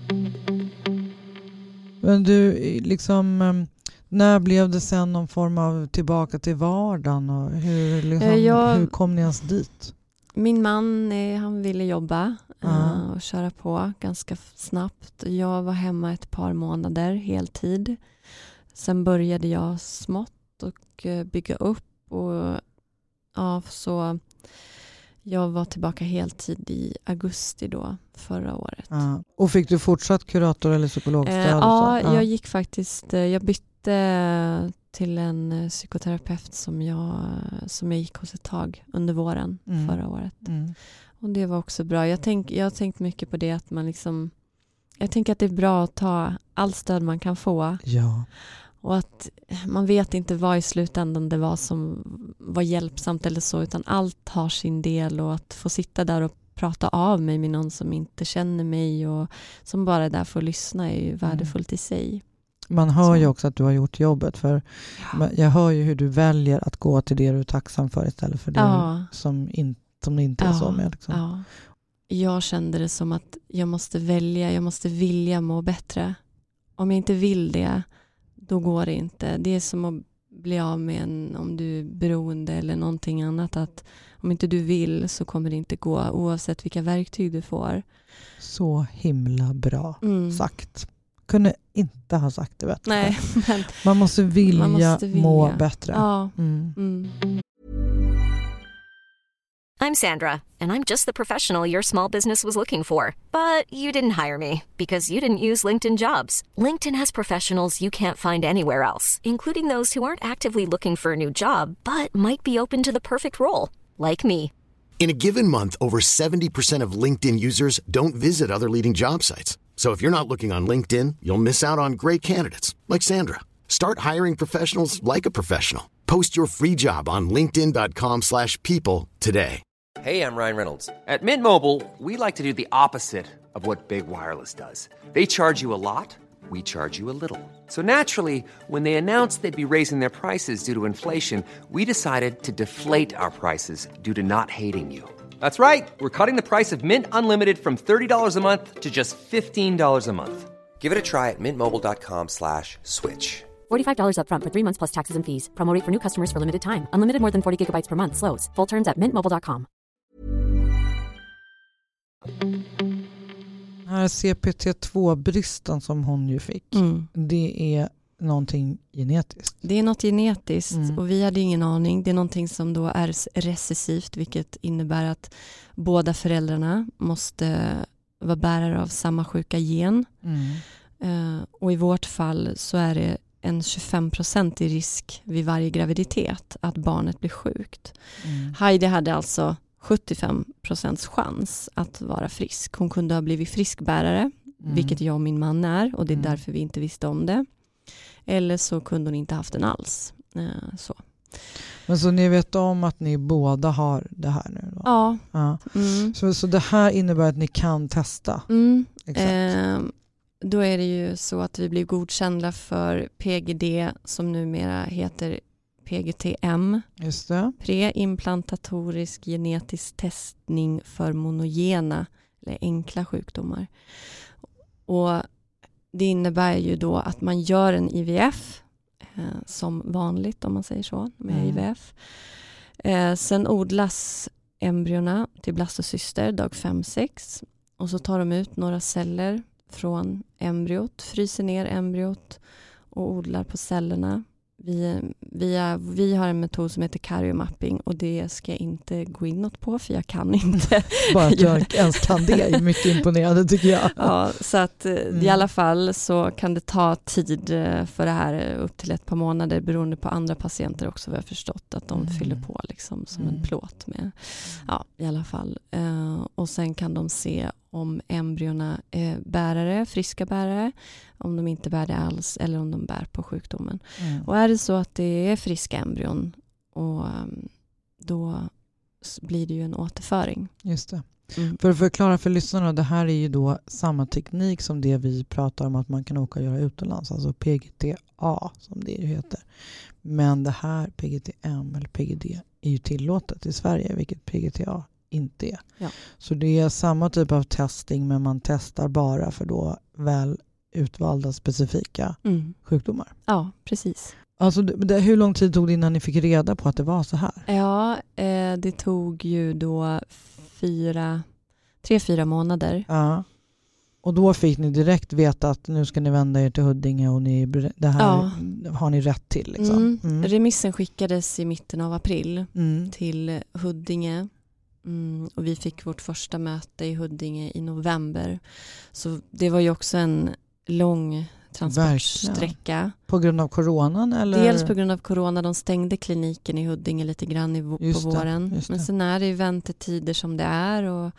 Men du, liksom, um, när blev det sen någon form av tillbaka till vardagen? Och hur, liksom, Eh, jag- hur kom ni ens dit? Min man, eh, han ville jobba Ja. eh, och köra på ganska f- snabbt. Jag var hemma ett par månader, heltid. Sen började jag smått och eh, bygga upp. Och, ja, så jag var tillbaka heltid i augusti då, förra året. Ja. Och fick du fortsatt kurator eller psykologstöd? Eh, och ja, så? jag gick faktiskt, eh, jag bytte till en eh, psykoterapeut som jag, som jag gick hos ett tag under våren Mm. förra året. Mm. Och det var också bra. Jag, tänk, jag har tänkt mycket på det att man liksom, jag tänker att det är bra att ta all stöd man kan få. Ja. Och att man vet inte vad i slutändan det var som var hjälpsamt eller så, utan allt har sin del, och att få sitta där och prata av mig med någon som inte känner mig och som bara är där för att lyssna är ju värdefullt i sig. Man hör Så. ju också att du har gjort jobbet, för Ja. jag hör ju hur du väljer att gå till det du är tacksam för istället för det Ja. som, in, som det inte är så med. Liksom. Ja. Jag kände det som att jag måste välja, jag måste vilja må bättre. Om jag inte vill det, då går det inte. Det är som att bli av med en, om du är beroende eller någonting annat, att om inte du vill så kommer det inte gå, oavsett vilka verktyg du får. Så himla bra Mm. sagt. Kunde inte ha sagt det bättre. Nej, men Man måste vilja, Man måste vilja. må bättre. ja. Mm. Mm. I'm Sandra, and I'm just the professional your small business was looking for. But you didn't hire me because you didn't use LinkedIn Jobs. LinkedIn has professionals you can't find anywhere else, including those who aren't actively looking for a new job, but might be open to the perfect role, like me. In a given month, over seventy percent of LinkedIn users don't visit other leading job sites. So if you're not looking on LinkedIn, you'll miss out on great candidates like Sandra. Start hiring professionals like a professional. Post your free job on linkedin dot com slash people today. Hey, I'm Ryan Reynolds. At Mint Mobile, we like to do the opposite of what Big Wireless does. They charge you a lot, we charge you a little. So naturally, when they announced they'd be raising their prices due to inflation, we decided to deflate our prices due to not hating you. That's right. We're cutting the price of Mint Unlimited from thirty dollars a month to just fifteen dollars a month. Give it a try at mintmobile.com slash switch. forty-five dollars up front for three months plus taxes and fees. Promo rate for new customers for limited time. Unlimited more than forty gigabytes per month. Slows full terms at mint mobile dot com. Den här C P T två-bristen som hon ju fick, Mm. det är någonting genetiskt. Det är något genetiskt Mm. och vi hade ingen aning. Det är någonting som då är recessivt, vilket innebär att båda föräldrarna måste vara bärare av samma sjuka gen. Mm. Eh, och i vårt fall så är det en tjugofem procent i risk vid varje graviditet att barnet blir sjukt. Mm. Heidi hade alltså sjuttiofem procents chans att vara frisk. Hon kunde ha blivit friskbärare, Mm. vilket jag och min man är, och det är Mm. därför vi inte visste om det. Eller så kunde hon inte haft den alls. Eh, så. Men så ni vet om att ni båda har det här nu? Då? Ja. Ja. Mm. Så, så det här innebär att ni kan testa? Mm. Exakt. Eh, då är det ju så att vi blir godkända för P G D, som numera heter P G T M. Just det. Preimplantatorisk genetisk testning för monogena eller enkla sjukdomar. Och det innebär ju då att man gör en I V F eh, som vanligt, om man säger så, med Mm. I V F. Eh, sen odlas embryona till blastocyster dag fem sex, och så tar de ut några celler från embryot, fryser ner embryot och odlar på cellerna. Vi, vi, är, vi har en metod som heter karyomapping och det ska jag inte gå inåt på för jag kan inte. Bara att jag ens kan det är mycket imponerande tycker jag. Ja, så att Mm. i alla fall så kan det ta tid för det här upp till ett par månader beroende på andra patienter också, vad jag förstått att de Mm. fyller på liksom som Mm. en plåt med. Ja, i alla fall. Eh, och sen kan de se om embryona är bärare, friska bärare, om de inte bär det alls eller om de bär på sjukdomen. Mm. Och är det så att det är friska embryon och um, då s- blir det ju en återföring. Just det. Mm. För att förklara för lyssnarna, det här är ju då samma teknik som det vi pratar om att man kan åka och göra utomlands, alltså P G T A som det ju heter. Men det här P G T M eller P G D är ju tillåtet i Sverige, vilket P G T A inte är. Ja. Så det är samma typ av testing, men man testar bara för då väl utvalda specifika Mm. sjukdomar. Ja, precis. Alltså, det, det, hur lång tid tog det innan ni fick reda på att det var så här? Ja, eh, det tog ju då fyra, tre, fyra månader. Ja. Och då fick ni direkt veta att nu ska ni vända er till Huddinge och ni, det här Ja. har ni rätt till. Liksom. Mm. Mm. Remissen skickades i mitten av april Mm. till Huddinge. Mm, och vi fick vårt första möte i Huddinge i november. Så det var ju också en lång transportsträcka. På grund av coronan? Eller? Dels på grund av corona, de stängde kliniken i Huddinge lite grann i, Just på det, våren. just det. Men sen är det ju väntetider som det är och,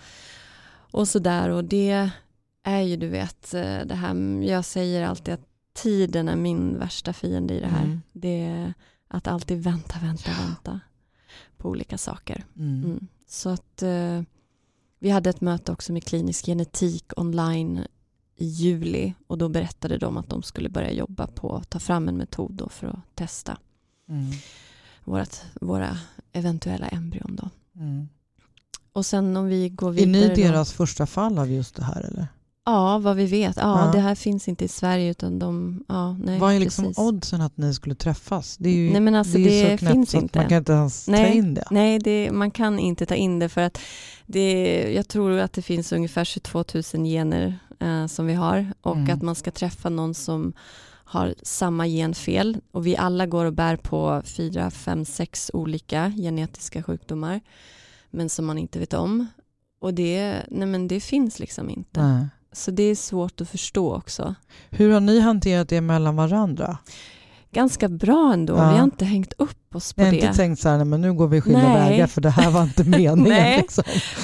och sådär. Och det är ju, du vet, det här, jag säger alltid att tiden är min värsta fiende i det här. Mm. Det är att alltid vänta, vänta, vänta på olika saker. Mm. Mm. Så att eh, vi hade ett möte också med klinisk genetik online i juli och då berättade de att de skulle börja jobba på att ta fram en metod då för att testa Mm. vårat, våra eventuella embryon då. Mm. Och sen om vi går Är vidare ni då, deras första fall av just det här? Eller? ja, vad vi vet. Ja, Ja. det här finns inte i Sverige utan de, ja, nej, Vad är liksom precis. oddsen att ni skulle träffas? Det är ju, Nej, men alltså, det är det så knäppt finns så att inte. man kan inte ens ta Nej, in det. Nej, det, man kan inte ta in det för att det, jag tror att det finns ungefär tjugotvå tusen gener eh, som vi har och Mm. att man ska träffa någon som har samma genfel och vi alla går och bär på fyra, fem, sex olika genetiska sjukdomar men som man inte vet om och det, nej men det finns liksom inte. Nej. Så det är svårt att förstå också. Hur har ni hanterat det mellan varandra? Ganska bra ändå, Ja. vi har inte hängt upp oss på Jag har det. inte tänkt så här, nej, men nu går vi skilda Nej. vägar för det här var inte meningen. Nej. liksom.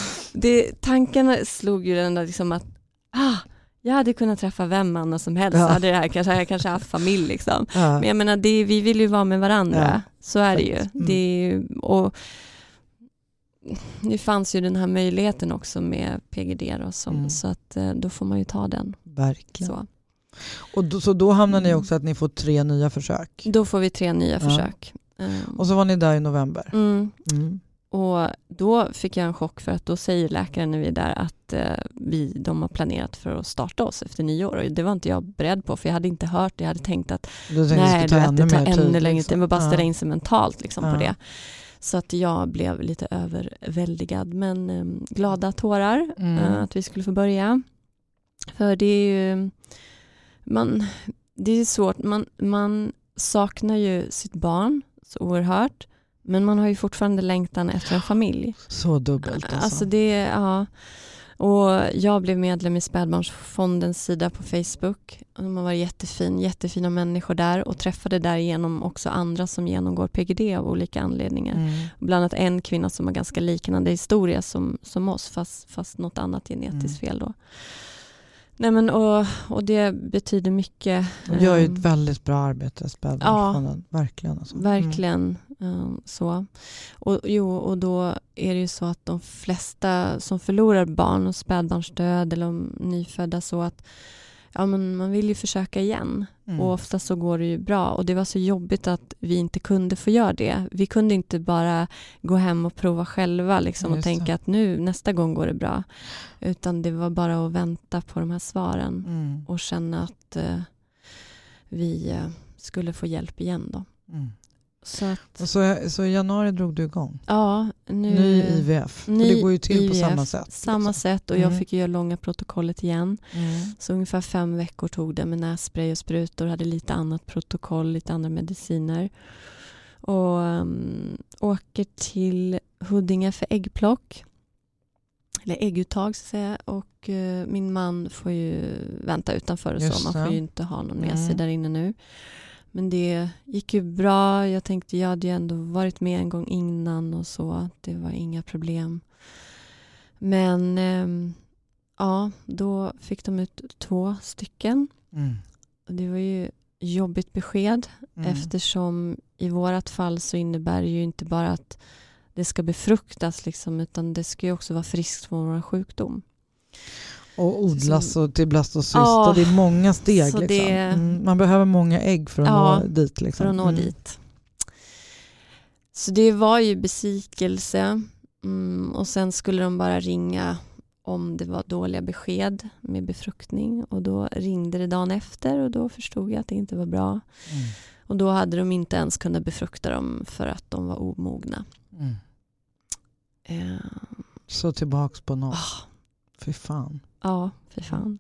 Det, tankarna slog ju den där liksom att ah, jag hade kunnat träffa vem annan som helst. Ja. Hade det här, kanske, jag kanske haft familj liksom. Ja. Men jag menar, det, vi vill ju vara med varandra. Ja, Så är det ju. exakt. Mm. Det är ju och nu fanns ju den här möjligheten också med P G D då, som, Mm. så att eh, då får man ju ta den. Verkligen. Så. Och då, så då hamnar ni Mm. också att ni får tre nya försök. Då får vi tre nya Ja. försök. Um, Och så var ni där i november. mm. Mm. Och då fick jag en chock för att då säger läkaren när vi är där att eh, vi, de har planerat för att starta oss efter nyår. Och det var inte jag beredd på för jag hade inte hört det. Jag hade tänkt att Du tänkte nej, det skulle ta du vet, ännu det tar mer ännu tid. längre liksom. tid. Man bara ställa Ja. in sig mentalt liksom, Ja. på det. Så att jag blev lite överväldigad. Men eh, glada tårar Mm. eh, att vi skulle få börja. För det är ju man, det är svårt. Man, man saknar ju sitt barn så oerhört. Men man har ju fortfarande längtan efter en familj. Så dubbelt alltså. Alltså det, ja. Och jag blev medlem i Spädbarnsfondens sida på Facebook. De har varit jättefin, jättefina människor där och träffade därigenom också andra som genomgår P G D av olika anledningar. Mm. Bland annat en kvinna som har ganska liknande historia som, som oss fast, fast något annat genetiskt Mm. fel då. Nej men och, och det betyder mycket. De gör ju ehm, ett väldigt bra arbete, Spädbarnsfonden. Verkligen. Alltså. Verkligen um, så. Och, jo, och då är det ju så att de flesta som förlorar barn och spädbarnsdöd eller om nyfödda så att ja, men man vill ju försöka igen. Mm. Och ofta så går det ju bra. Och det var så jobbigt att vi inte kunde få göra det. Vi kunde inte bara gå hem och prova själva liksom, och Just tänka det. att nu nästa gång går det bra. Utan det var bara att vänta på de här svaren. Mm. Och känna att eh, vi eh, skulle få hjälp igen då. Mm. Så, att, Och så, så i januari drog du igång? ja, nu, ny I V F? ny För det går ju till I V F, på samma sätt. Samma liksom. sätt och Mm. jag fick göra långa protokollet igen. Mm. Så ungefär fem veckor tog det med nässpray och sprutor. Hade lite annat protokoll, lite andra mediciner. Och um, åker till Huddinge för äggplock. Eller ägguttag så att säga. Och uh, min man får ju vänta utanför och Just så. Man det. får ju inte ha någon med sig Mm. där inne nu. Men det gick ju bra. Jag tänkte jag hade ju ändå varit med en gång innan och så. Det var inga problem. Men um, ja, då fick de ut två stycken. Mm. Och det var ju jobbigt besked Mm. eftersom i vårat fall så innebär det ju inte bara att det ska befruktas liksom, utan det ska ju också vara friskt från vår sjukdom. Och odlas Så- och till blastocyst. Ja, och det är många steg. så Liksom. det- Mm. Man behöver många ägg för att Ja, nå dit. Liksom. För att nå Mm. dit. Så det var ju besvikelse. Mm, och sen skulle de bara ringa om det var dåliga besked med befruktning. Och då ringde det dagen efter och då förstod jag att det inte var bra. Mm. Och då hade de inte ens kunnat befrukta dem för att de var omogna. Mm. Eh, Så tillbaks på noll. ah, Fy fan. ja, för fan.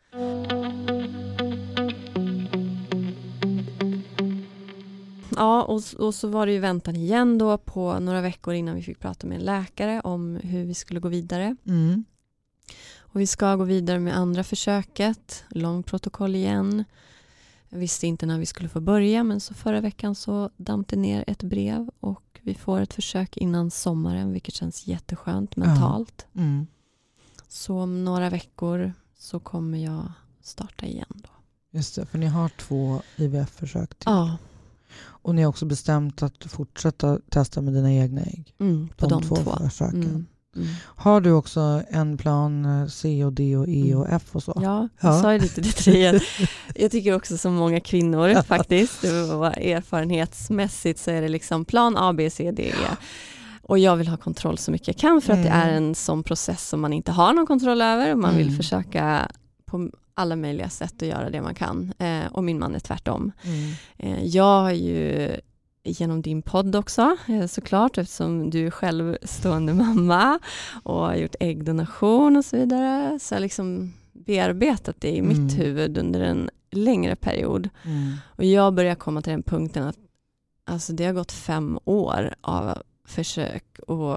Ja, och, och så var det ju väntan igen då på några veckor innan vi fick prata med en läkare om hur vi skulle gå vidare. Mm. Och vi ska gå vidare med andra försöket. Lång protokoll igen. Jag visste inte när vi skulle få börja, men så förra veckan så damp det ner ett brev och vi får ett försök innan sommaren, vilket känns jätteskönt mentalt. Mm. Så om några veckor så kommer jag starta igen då. Just det, för ni har två I V F-försök till. Ja, Och ni har också bestämt att fortsätta testa med dina egna ägg. mm, på de, två. försöken. Mm, mm. Har du också en plan eh, C och D och E och F och så? Ja, jag Ja. sa ju lite det till dig. Jag tycker också som många kvinnor faktiskt, det var erfarenhetsmässigt så är det liksom plan A, B, C, D, E. Och jag vill ha kontroll så mycket jag kan för att det är en sån process som man inte har någon kontroll över. Och man vill Mm. försöka på alla möjliga sätt att göra det man kan. Eh, och min man är tvärtom. Mm. Eh, jag har ju genom din podd också eh, såklart, eftersom du är själv stående mamma och har gjort äggdonation och så vidare. Så jag har liksom bearbetat det i Mm. mitt huvud under en längre period. Mm. Och jag börjar komma till den punkten att alltså det har gått fem år av försök och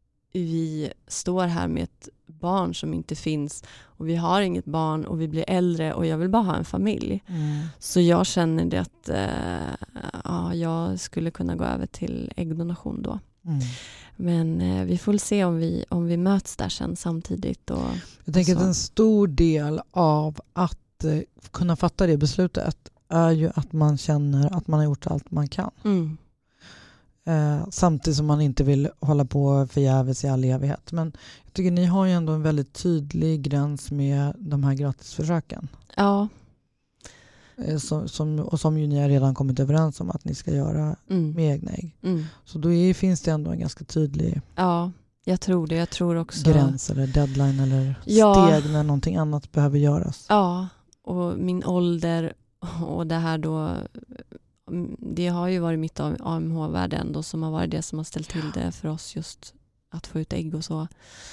vi står här med ett barn som inte finns och vi har inget barn och vi blir äldre och jag vill bara ha en familj. Mm. Så jag känner det att eh, ja, jag skulle kunna gå över till äggdonation då. Mm. Men eh, vi får se om vi, om vi möts där sen samtidigt. Och, Jag tänker så. att en stor del av att eh, kunna fatta det beslutet är ju att man känner att man har gjort allt man kan. Mm. Eh, samtidigt som man inte vill hålla på förgäves i all evighet. Men jag tycker ni har ju ändå en väldigt tydlig gräns med de här gratisförsöken. Ja. Eh, som, som, och som ju ni har redan kommit överens om att ni ska göra Mm. med egna ägg. Mm. Så då är, finns det ändå en ganska tydlig Ja, jag tror det. Jag tror också... gräns eller deadline eller Ja. steg när någonting annat behöver göras. Ja, och min ålder och det här då, det har ju varit mitt A M H-värde ändå som har varit det som har ställt till det för oss just att få ut ägg och så.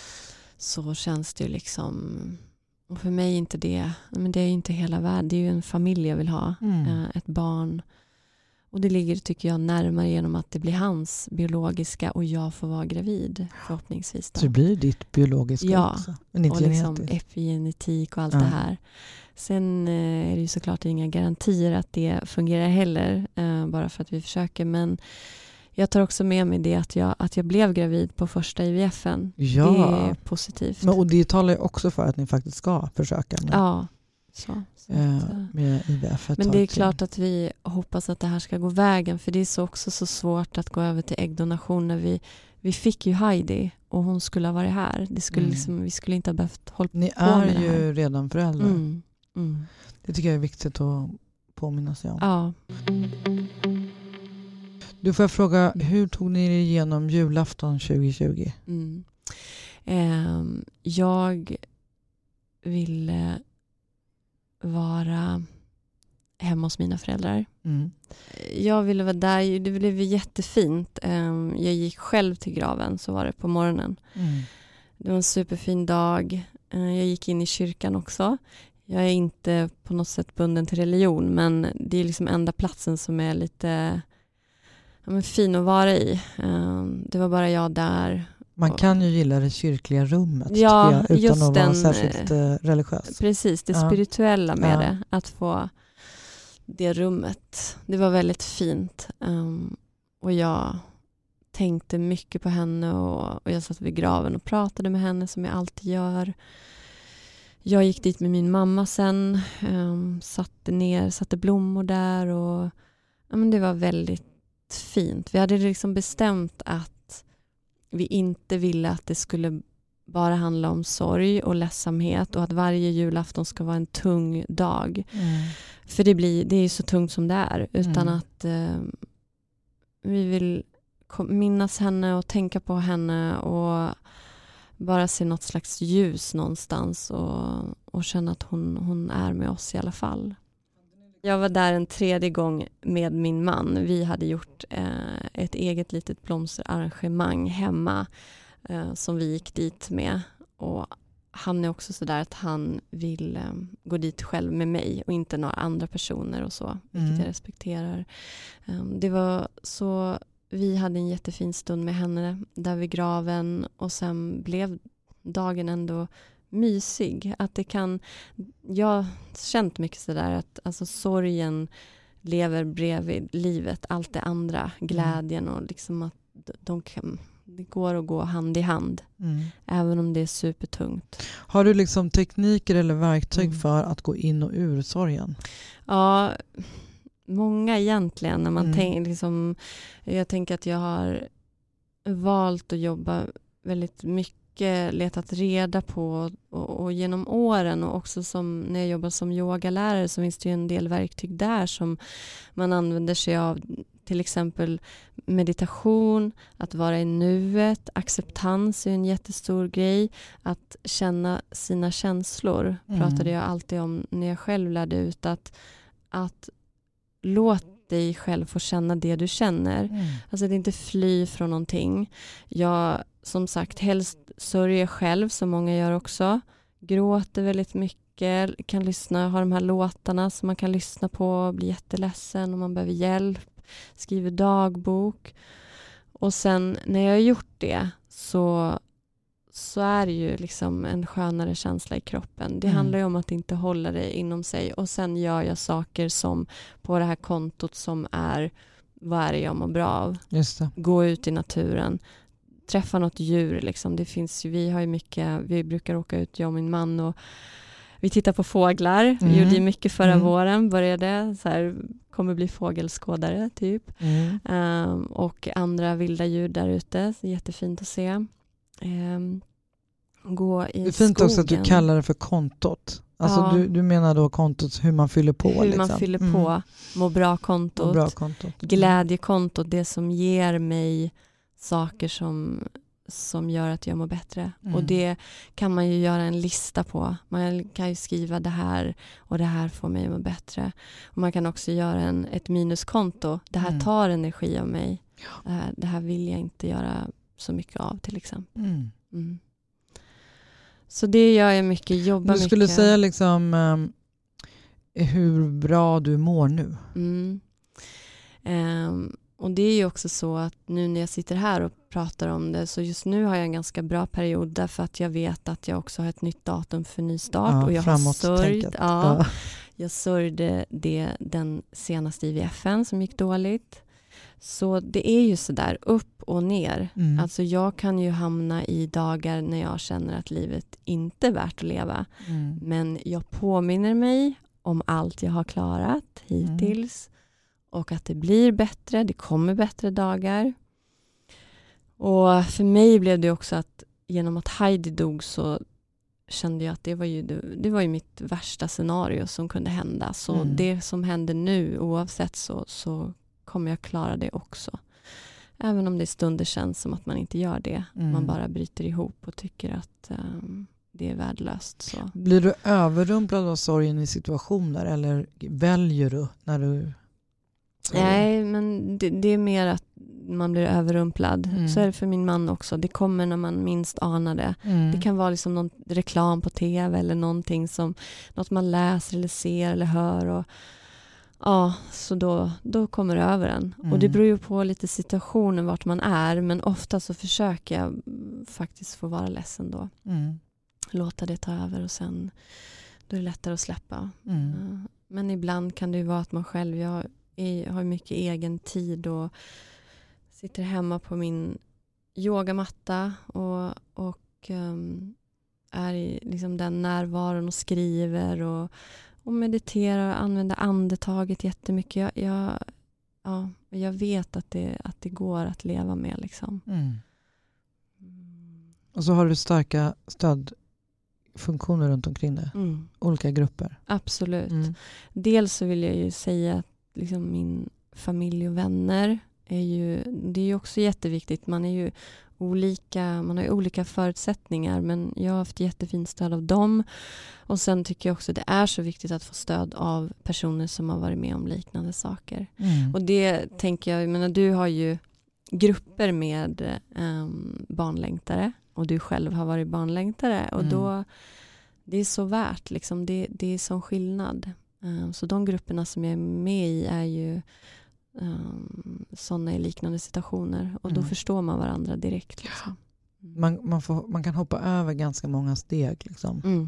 Så känns det ju liksom, och för mig inte det, men det är ju inte hela världen, det är ju en familj jag vill ha, Mm. eh, ett barn. Och det ligger, tycker jag, närmare genom att det blir hans biologiska och jag får vara gravid förhoppningsvis. Då. Så det blir ditt biologiska Ja, också. Men inte och liksom genetiskt. epigenetik och allt Ja. det här. Sen eh, är det ju såklart inga garantier att det fungerar heller, eh, bara för att vi försöker. Men jag tar också med mig det att jag, att jag blev gravid på första I V F-en. Ja. Det är positivt. Men, och det talar ju också för att ni faktiskt ska försöka med, ja, så. så eh, att, eh. med I V F ett Men tag det är till. klart att vi hoppas att det här ska gå vägen. För det är så också så svårt att gå över till äggdonation när vi, vi fick ju Heidi och hon skulle ha varit här. Det skulle Mm. liksom, vi skulle inte ha behövt hålla på Ni med är det här. ju redan föräldrar. Mm. Mm. Det tycker jag är viktigt att påminna sig om. Ja. Du, får jag fråga, hur tog ni er igenom julafton tjugo tjugo? Mm. Ehm, jag ville vara hemma hos mina föräldrar. Mm. Jag ville vara där, det blev jättefint. Jag gick själv till graven, så var det på morgonen. Mm. Det var en superfin dag. Jag gick in i kyrkan också. Jag är inte på något sätt bunden till religion, men det är liksom enda platsen som är lite ja, men fin att vara i. Det var bara jag där. Man kan ju gilla det kyrkliga rummet, ja, tycker jag, utan just att vara den, särskilt uh, religiös. Precis, det ja. spirituella med ja. det. Att få det rummet. Det var väldigt fint. Um, och jag tänkte mycket på henne och, och jag satt vid graven och pratade med henne som jag alltid gör. Jag gick dit med min mamma sen, um, satte ner, satte blommor där och ja, men det var väldigt fint. Vi hade liksom bestämt att vi inte ville att det skulle bara handla om sorg och ledsamhet och att varje julafton ska vara en tung dag. Mm. För det blir det är ju så tungt som det är, utan mm. att eh, vi vill minnas henne och tänka på henne och bara se något slags ljus någonstans och, och känna att hon, hon är med oss i alla fall. Jag var där en tredje gång med min man. Vi hade gjort eh, ett eget litet blomsterarrangemang hemma eh, som vi gick dit med. Och han är också så där att han vill eh, gå dit själv med mig och inte några andra personer och så, vilket mm. jag respekterar. Eh, det var så, vi hade en jättefin stund med henne där vid graven och sen blev dagen ändå mysig. Att det kan, jag har känt mycket sådär att alltså sorgen lever bredvid livet, allt det andra, glädjen och liksom att de kan, det går att gå hand i hand. Mm. Även om det är supertungt. Har du liksom tekniker eller verktyg mm. för att gå in och ur sorgen? Ja, många egentligen. När man mm. tänker liksom, jag tänker att jag har valt att jobba väldigt mycket, letat reda på och, och genom åren och också som när jag jobbar som yogalärare så finns det ju en del verktyg där som man använder sig av, till exempel meditation, att vara i nuet, acceptans är en jättestor grej, att känna sina känslor mm. pratade jag alltid om när jag själv lärde ut att, att låt dig själv få känna det du känner. Mm. Alltså att inte fly från någonting. Jag, som sagt, helst sörjer själv, som många gör också. Gråter väldigt mycket. Kan lyssna, ha de här låtarna som man kan lyssna på och bli jätteledsen om man behöver hjälp. Skriver dagbok. Och sen när jag har gjort det så, så är det ju liksom en skönare känsla i kroppen. Det mm. handlar ju om att inte hålla det inom sig. Och sen gör jag saker som på det här kontot som är, vad är det jag mår bra av? Just det. Gå ut i naturen. Träffa något djur. Liksom. Det finns ju, vi har ju mycket, vi brukar åka ut, jag och min man, och vi tittar på fåglar. Mm. Vi gjorde ju mycket förra mm. våren. Började så här, kommer bli fågelskådare typ. Mm. Um, och andra vilda djur där ute. Jättefint att se. Um, gå i det är fint skogen. Också att du kallar det för kontot. Alltså ja. du, du menar då kontot, hur man fyller på. Hur liksom. man fyller mm. på. Må bra-kontot. Må bra-kontot. Glädjekontot. Det som ger mig saker som, som gör att jag mår bättre. Mm. Och det kan man ju göra en lista på. Man kan ju skriva det här och det här får mig att må bättre. Och man kan också göra en, ett minuskonto. Det här mm. tar energi av mig. Ja. Det, här, det här vill jag inte göra så mycket av till exempel. Mm. Mm. Så det gör jag mycket, jobbar mycket. Du skulle mycket. säga liksom um, hur bra du mår nu. Mm. Um, och det är ju också så att nu när jag sitter här och pratar om det, så just nu har jag en ganska bra period därför att jag vet att jag också har ett nytt datum för nystart. Ja, och jag har sörjt. Ja, ja. Jag sörjde det den senaste I V F:en som gick dåligt. Så det är ju så där upp och ner. Mm. Alltså jag kan ju hamna i dagar när jag känner att livet inte är värt att leva. Mm. Men jag påminner mig om allt jag har klarat hittills. Mm. Och att det blir bättre, det kommer bättre dagar. Och för mig blev det också att genom att Heidi dog så kände jag att det var ju, det var ju mitt värsta scenario som kunde hända. Så mm. det som händer nu oavsett så, så kommer jag klara det också. Även om det stunder känns som att man inte gör det. Mm. Man bara bryter ihop och tycker att um, det är värdelöst. Så. Blir du överrumplad av sorgen i situationer eller väljer du när du Nej, men det, det är mer att man blir överrumplad. Mm. Så är det för min man också. Det kommer när man minst anar det. Mm. Det kan vara liksom någon reklam på tv eller någonting som något man läser eller ser eller hör. Och, ja, så då, då kommer det över en. Mm. Och det beror ju på lite situationen vart man är. Men ofta så försöker jag faktiskt få vara ledsen då. Mm. Låta det ta över och sen då är det lättare att släppa. Mm. Uh, men ibland kan det ju vara att man själv, jag är, har mycket egen tid och sitter hemma på min yogamatta och, och um, är i liksom den närvaron och skriver och, och mediterar och använder andetaget jättemycket. Jag, jag, ja, jag vet att det, att det går att leva med. Liksom. Mm. Och så har du starka stödfunktioner runt omkring det. Mm. Olika grupper. Absolut. Mm. Dels så vill jag ju säga att liksom min familj och vänner är ju, det är ju också jätteviktigt. Man är ju olika, man har ju olika förutsättningar, men jag har haft jättefint stöd av dem. Och sen tycker jag också att det är så viktigt att få stöd av personer som har varit med om liknande saker. Mm. Och det tänker jag, jag menar, du har ju grupper med um, barnlängtare och du själv har varit barnlängtare och Mm. då det är så värt liksom, det, det är sån skillnad. Um, så de grupperna som jag är med i är ju um, sådana i liknande situationer och då Mm. förstår man varandra direkt. Liksom. Mm. Man, man, får, man kan hoppa över ganska många steg. Liksom. Mm.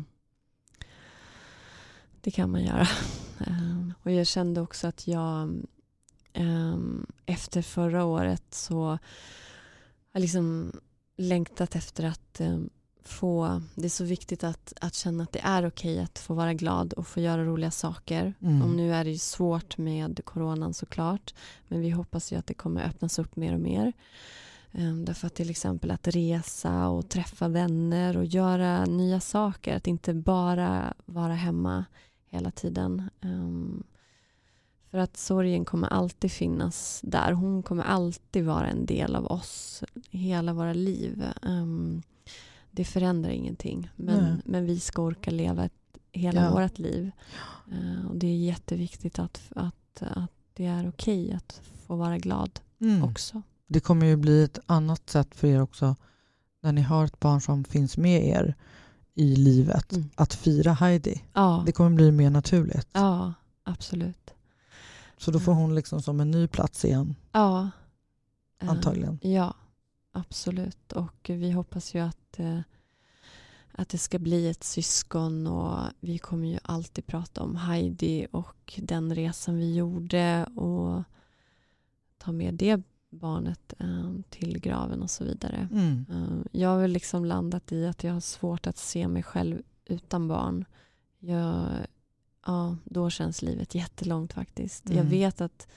Det kan man göra. Um, och jag kände också att jag um, efter förra året så har jag liksom längtat efter att um, få, det är så viktigt att, att känna att det är okej att få vara glad och få göra roliga saker. Mm. Och nu är det ju svårt med coronan såklart, men vi hoppas ju att det kommer öppnas upp mer och mer. Um, därför att till exempel att resa och träffa vänner och göra nya saker, att inte bara vara hemma hela tiden. Um, för att sorgen kommer alltid finnas där. Hon kommer alltid vara en del av oss hela våra liv. Um, det förändrar ingenting. Men, Nej. men vi ska orka leva ett, hela Ja. vårt liv. Uh, och det är jätteviktigt att, att, att det är okej att få vara glad Mm. också. Det kommer ju bli ett annat sätt för er också när ni har ett barn som finns med er i livet. Mm. Att fira Heidi. Ja, Det kommer bli mer naturligt. ja absolut. Så då får hon liksom som en ny plats igen. Ja. Eh, Antagligen. Ja, absolut. Och vi hoppas ju att, eh, att det ska bli ett syskon och vi kommer ju alltid prata om Heidi och den resan vi gjorde och ta med det barnet eh, till graven och så vidare. Mm. Eh, jag har väl liksom landat i att jag har svårt att se mig själv utan barn. Jag, ja, då känns livet jättelångt faktiskt. Mm. Jag vet att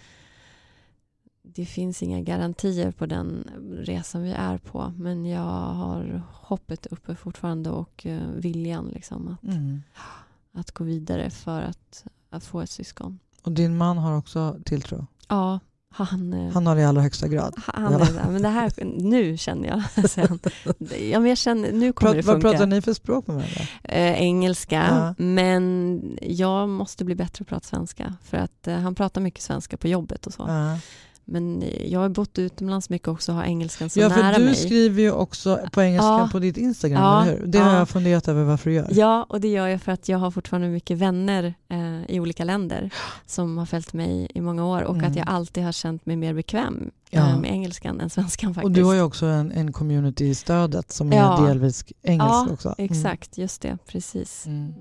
det finns inga garantier på den resan vi är på, men jag har hoppet uppe fortfarande och uh, viljan liksom att, Mm. att gå vidare för att, att få ett syskon. Och din man har också tilltro. Ja, han, eh, Han har det i allra högsta grad. han Ja. är där. Men det här, nu känner jag. Sen, ja, men jag känner, nu kommer Prat, det vad funka. pratar ni för språk med varandra? Eh, engelska, Ja. men jag måste bli bättre på att prata svenska. För att eh, han pratar mycket svenska på jobbet och så. Ja. Men jag har bott utomlands mycket också och har engelskan så Ja, nära för du mig. skriver ju också på engelska Ja. på ditt Instagram, Ja. eller hur? Det har Ja. jag funderat över varför du gör. Ja, och det gör jag för att jag har fortfarande mycket vänner eh, i olika länder som har följt mig i många år och Mm. att jag alltid har känt mig mer bekväm Ja. eh, med engelskan än svenskan faktiskt. Och du har ju också en, en community i stödet som Ja. är delvis engelsk Ja, också. Mm. exakt, just det, precis. Mm.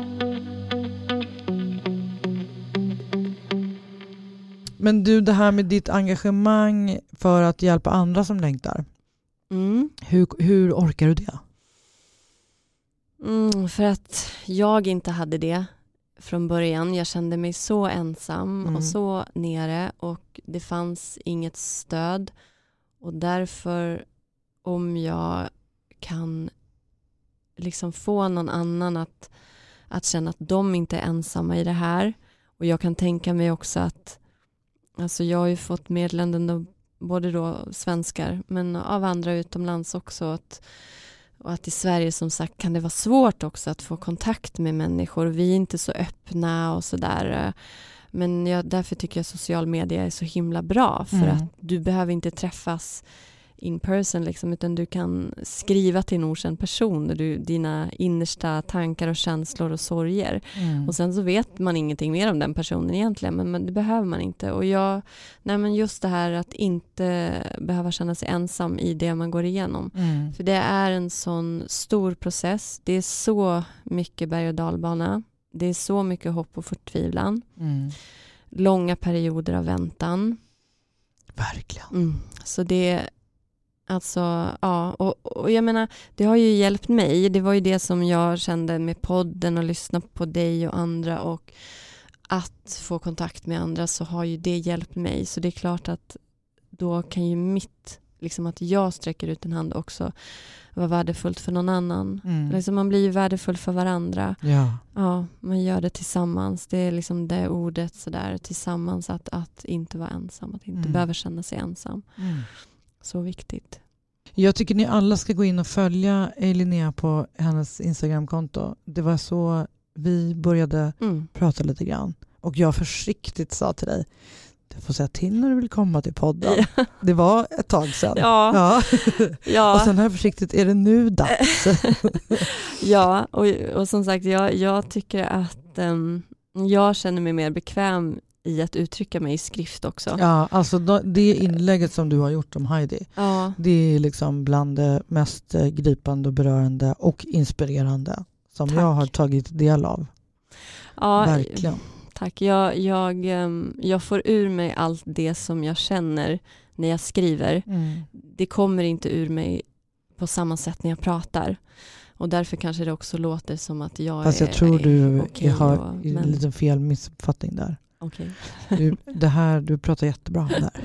Men du, det här med ditt engagemang för att hjälpa andra som längtar. Mm. Hur, hur orkar du det? Mm, för att jag inte hade det från början. Jag kände mig så ensam Mm. och så nere och det fanns inget stöd. Och därför om jag kan liksom få någon annan att, att känna att de inte är ensamma i det här. Och jag kan tänka mig också att alltså jag har ju fått meddelanden då, både då svenskar men av andra utomlands också att, och att i Sverige som sagt kan det vara svårt också att få kontakt med människor. Vi är inte så öppna och sådär. Men jag, därför tycker jag social media är så himla bra. För Mm. att du behöver inte träffas in person liksom, utan du kan skriva till en okänd person. Du, dina innersta tankar och känslor och sorger. Mm. Och sen så vet man ingenting mer om den personen egentligen. Men, men det behöver man inte. Och jag, nej men just det här att inte behöva känna sig ensam i det man går igenom. Mm. För det är en sån stor process. Det är så mycket berg- och dalbana. Det är så mycket hopp och förtvivlan. Mm. Långa perioder av väntan. Verkligen. Mm. Så det, alltså, ja. Och, och jag menar, det har ju hjälpt mig. Det var ju det som jag kände med podden och lyssna på dig och andra. Och att få kontakt med andra, så har ju det hjälpt mig. Så det är klart att då kan ju mitt, liksom att jag sträcker ut en hand också, vara värdefullt för någon annan. Mm. Liksom man blir ju värdefull för varandra. Ja. Ja, man gör det tillsammans. Det är liksom det ordet sådär, tillsammans, att, att inte vara ensam, att inte Mm. behöva känna sig ensam. Mm. Så viktigt. Jag tycker ni alla ska gå in och följa Linnea på hennes Instagramkonto. Det var så vi började Mm. prata lite grann. Och jag försiktigt sa till dig, du får säga till när du vill komma till podden. Ja. Det var ett tag sedan. Ja. Ja. Ja. Och sen här försiktigt, är det nu dags? Ja, och, och som sagt, jag, jag tycker att um, jag känner mig mer bekväm i att uttrycka mig i skrift också. Ja, alltså då, det inlägget som du har gjort om Heidi, Ja. det är liksom bland det mest eh, gripande och berörande och inspirerande som Tack. jag har tagit del av. Ja, Verkligen. tack. Jag, jag, um, jag får ur mig allt det som jag känner när jag skriver. Mm. Det kommer inte ur mig på samma sätt när jag pratar. Och därför kanske det också låter som att jag Fast jag är, tror du okej har och- en men- liten fel missuppfattning där. Okej. Du, det här, du pratar jättebra om det här.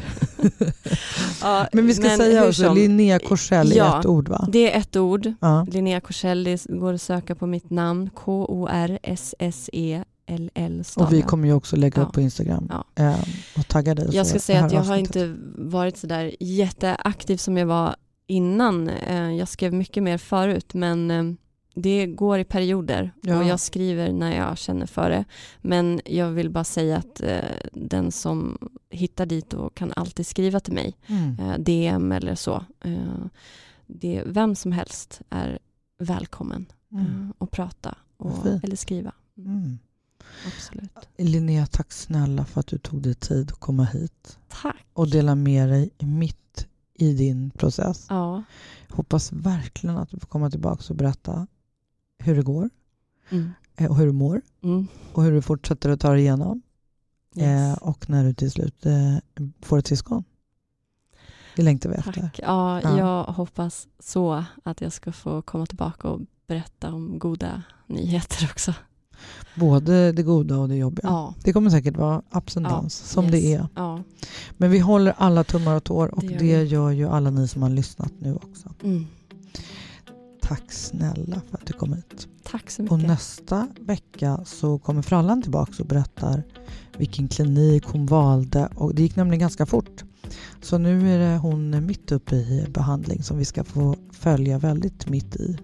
Ja, Men vi ska säga hur också, som- Linnea Korsell är Ja. ett ord, va? Det är ett ord. Ja. Linnea Korsell, det går att söka på mitt namn. K O R S S E L L stavar. Och vi kommer ju också lägga Ja. upp på Instagram Ja. eh, och tagga dig. Jag för ska det säga här att jag har avsnittet. inte varit så där jätteaktiv som jag var innan. Eh, Jag skrev mycket mer förut, men eh, det går i perioder. Ja. Och jag skriver när jag känner för det. Men jag vill bara säga att eh, den som hittar dit och kan alltid skriva till mig. Mm. Eh, D M eller så. Eh, det, vem som helst är välkommen Mm. eh, att prata Vad och, fint. eller skriva. Mm. Absolut. Linnea, tack snälla för att du tog dig tid att komma hit Tack. och dela med dig mitt i din process. Ja. Hoppas verkligen att du får komma tillbaka och berätta hur det går Mm. eh, och hur du mår Mm. och hur du fortsätter att ta dig igenom Yes. eh, och när du till slut eh, får ett syskon. Det längtar vi efter. Tack. Ja, Ja. jag hoppas så att jag ska få komma tillbaka och berätta om goda nyheter också. Både det goda och det jobbiga. Ja. Det kommer säkert vara ups and Ja, downs som yes. det är. Ja. Men vi håller alla tummar och tår och Det det, gör vi. gör ju alla ni som har lyssnat nu också. Mm. Tack snälla för att du kom hit. Tack så Och mycket. nästa vecka så kommer Frallan tillbaka och berättar vilken klinik hon valde. Och det gick nämligen ganska fort. Så nu är det hon mitt uppe i behandling som vi ska få följa väldigt mitt i.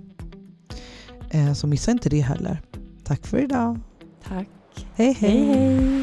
Eh, så missa inte det heller. Tack för idag. Tack. Hej hej. Hej, hej.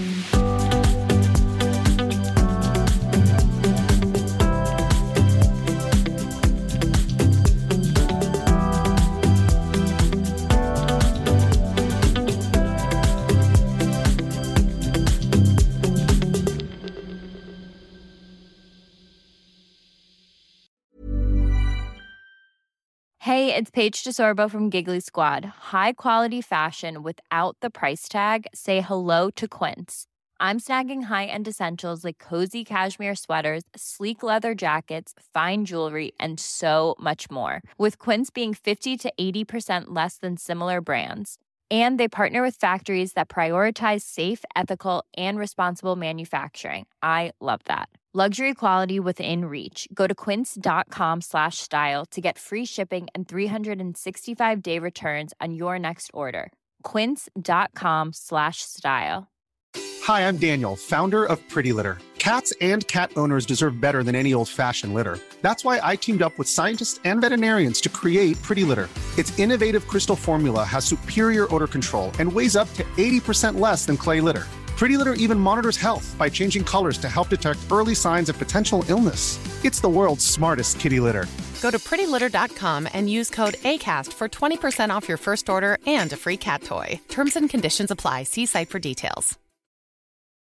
Hey, it's Paige DeSorbo from Giggly Squad. High quality fashion without the price tag. Say hello to Quince. I'm snagging high-end essentials like cozy cashmere sweaters, sleek leather jackets, fine jewelry, and so much more. With Quince being fifty to eighty percent less than similar brands. And they partner with factories that prioritize safe, ethical, and responsible manufacturing. I love that. Luxury quality within reach. Go to quince.com slash style to get free shipping and three sixty-five day returns on your next order. Quince.com slash style. Hi, I'm Daniel, founder of Pretty Litter. Cats and cat owners deserve better than any old-fashioned litter. That's why I teamed up with scientists and veterinarians to create Pretty Litter. Its innovative crystal formula has superior odor control and weighs up to eighty percent less than clay litter. Pretty Litter even monitors health by changing colors to help detect early signs of potential illness. It's the world's smartest kitty litter. Go to pretty litter dot com and use code ACAST for twenty percent off your first order and a free cat toy. Terms and conditions apply. See site for details.